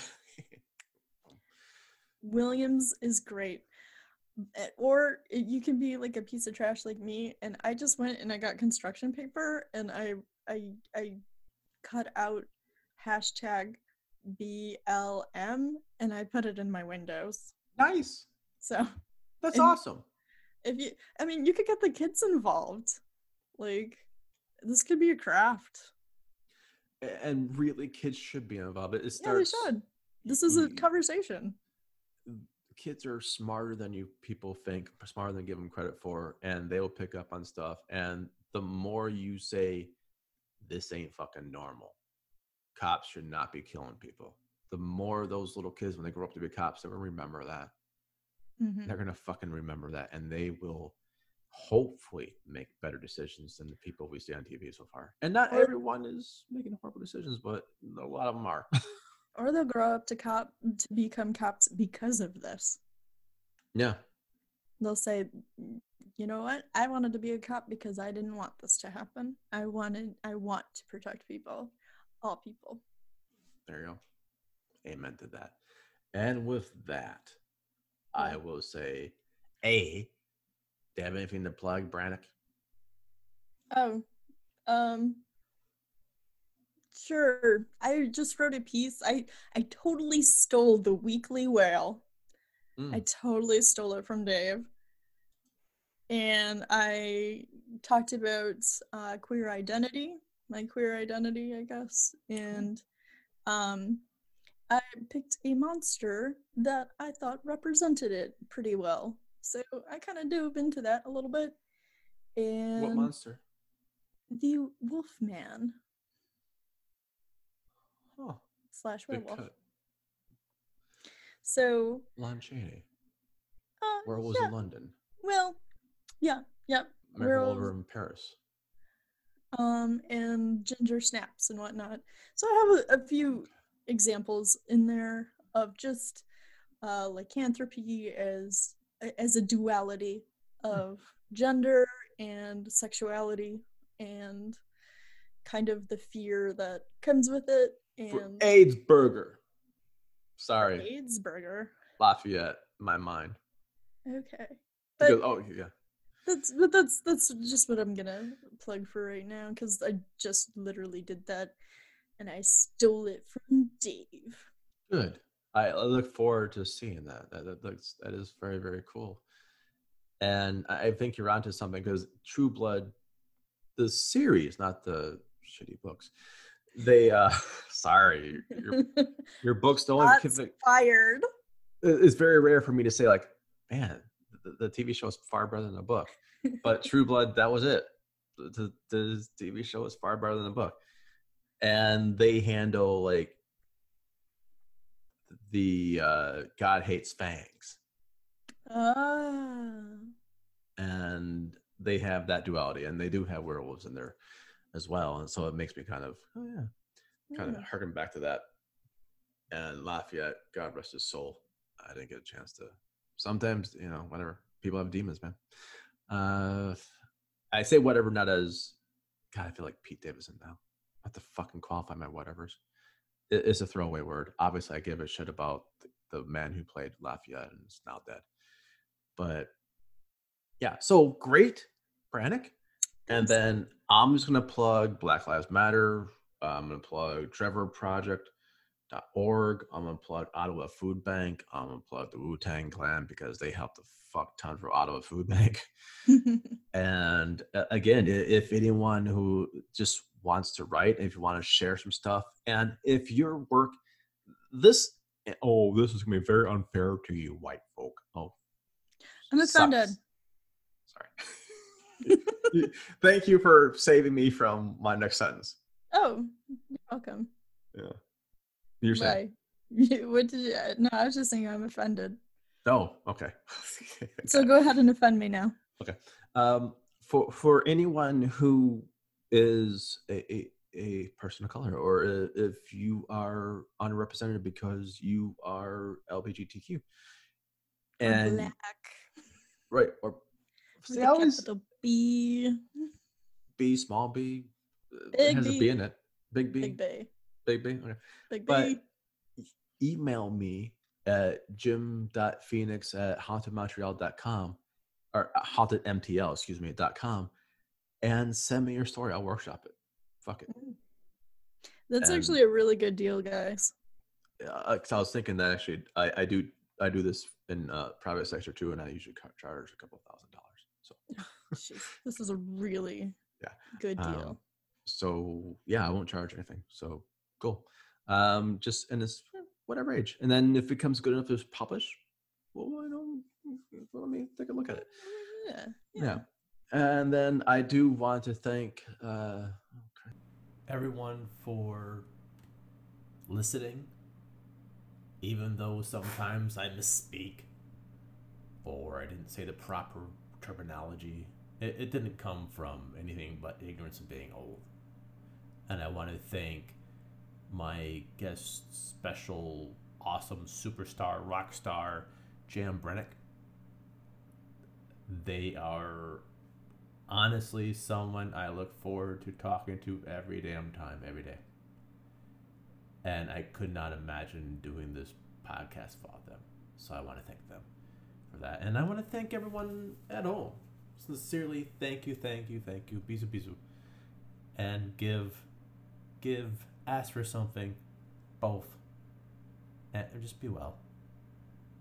Williams is great. Eh, Or you can be like a piece of trash like me, and I just went and I got construction paper and I I I cut out hashtag B L M and I put it in my windows. Nice. So That's and awesome. if you, I mean, you could get the kids involved. Like, this could be a craft. A- And really, kids should be involved. It Yeah, they starts. should. This is a y- conversation. Kids are smarter than you people think, smarter than give them credit for, and they will pick up on stuff. And the more you say, "This ain't fucking normal," cops should not be killing people. The more those little kids, when they grow up to be cops, they're gonna remember that. Mhm. They're gonna fucking remember that, and they will hopefully make better decisions than the people we see on T V so far. And not Or everyone is making horrible decisions, but a lot of them are. or they'll grow up to cop to become cops because of this. Yeah. They'll say, you know what? I wanted to be a cop because I didn't want this to happen. I wanted I want to protect people, all people. There you go. Amen to that. And with that, I Yeah. will say, A, do you have anything to plug, Brannick? Oh, um, sure. I just wrote a piece. I I totally stole the Weekly Whale. Mm. I totally stole it from Dave. And I talked about uh, queer identity, my queer identity, I guess. And um, I picked a monster that I thought represented it pretty well. So I kind of dove into that a little bit. And What monster? the Wolfman Huh. slash Good werewolf. cut. So, Lon Chaney. uh, Where was yeah, in London? well, yeah, yep. Remember Werewolves, over in Paris. um, and ginger snaps and whatnot. So I have a, a few examples in there of just uh, lycanthropy as as a duality of gender and sexuality and kind of the fear that comes with it. For And AIDS Burger. Sorry, AIDS burger. Lafayette, my mind. Okay, but Because, oh, yeah. that's but that's that's just what I'm gonna plug for right now because I just literally did that, and I stole it from Dave. Good. I, I look forward to seeing that. That, that looks that is very, very cool. And I I think you're onto something because True Blood, the series, not the shitty books. They uh sorry, your your books don't even Shots convict- fired. it's very rare for me to say, like, man, the, the T V show is far better than the book. But True Blood, that was it. the, the T V show is far better than the book. And they handle like the uh, God hates fangs. Ah. And they have that duality, and they do have werewolves in there as well. And so it makes me kind of, oh yeah, kind Yeah. of harken back to that. And Lafayette, God rest his soul, I didn't get a chance to. Sometimes, you know, whatever. People have demons, man. Uh, I say whatever, not as, God, I feel like Pete Davidson now. I have to fucking qualify my whatevers. It, it's a throwaway word. Obviously, I give a shit about the, the man who played Lafayette and is now dead. But yeah, so great, Brannick. And then I'm just going to plug Black Lives Matter. I'm going to plug Trevor Project. Dot org. I'm gonna plug Ottawa Food Bank. I'm gonna plug the Wu-Tang Clan because they helped a fuck ton for Ottawa Food Bank. And uh, again, if anyone who just wants to write, if you want to share some stuff, and if your work, this oh, this is gonna be very unfair to you, white folk. Oh, I'm offended. Sorry. Thank you for saving me from my next sentence. Oh, you're welcome. Yeah. You're saying? What did you? No, I was just saying I'm offended. Oh, okay. So go ahead and offend me now. Okay. Um, for for anyone who is a, a, a person of color, or if you are underrepresented because you are L G B T Q, and or black, right, or see, always capital B, B, small b, big it has B. a B in it, big B, big B. Big B. Okay. Big but B. Email me at jim dot phoenix at haunted montreal dot com or haunted M T L, excuse me, dot com, and send me your story. I'll workshop it. Fuck it. That's and, actually a really good deal, guys. Uh, cause I was thinking that actually I, I do I do this in uh, private sector too, and I usually charge a couple thousand dollars. So Jeez, this is a really yeah good deal. Um, so yeah, I won't charge anything. So cool. Um, just and it's whatever age, and then if it becomes good enough to publish, well, I know. Let me take a look at it. Yeah, yeah. yeah. And then I do want to thank uh, everyone for listening, even though sometimes I misspeak or I didn't say the proper terminology. It, it didn't come from anything but ignorance of being old. And I want to thank my guest special, awesome superstar, rock star, Jan Brannick. They are honestly someone I look forward to talking to every damn time, every day. And I could not imagine doing this podcast without them. So I want to thank them for that. And I want to thank everyone at home. Sincerely, thank you, thank you, thank you. Bisous, bisous. And give, give, ask for something, both. And just be well.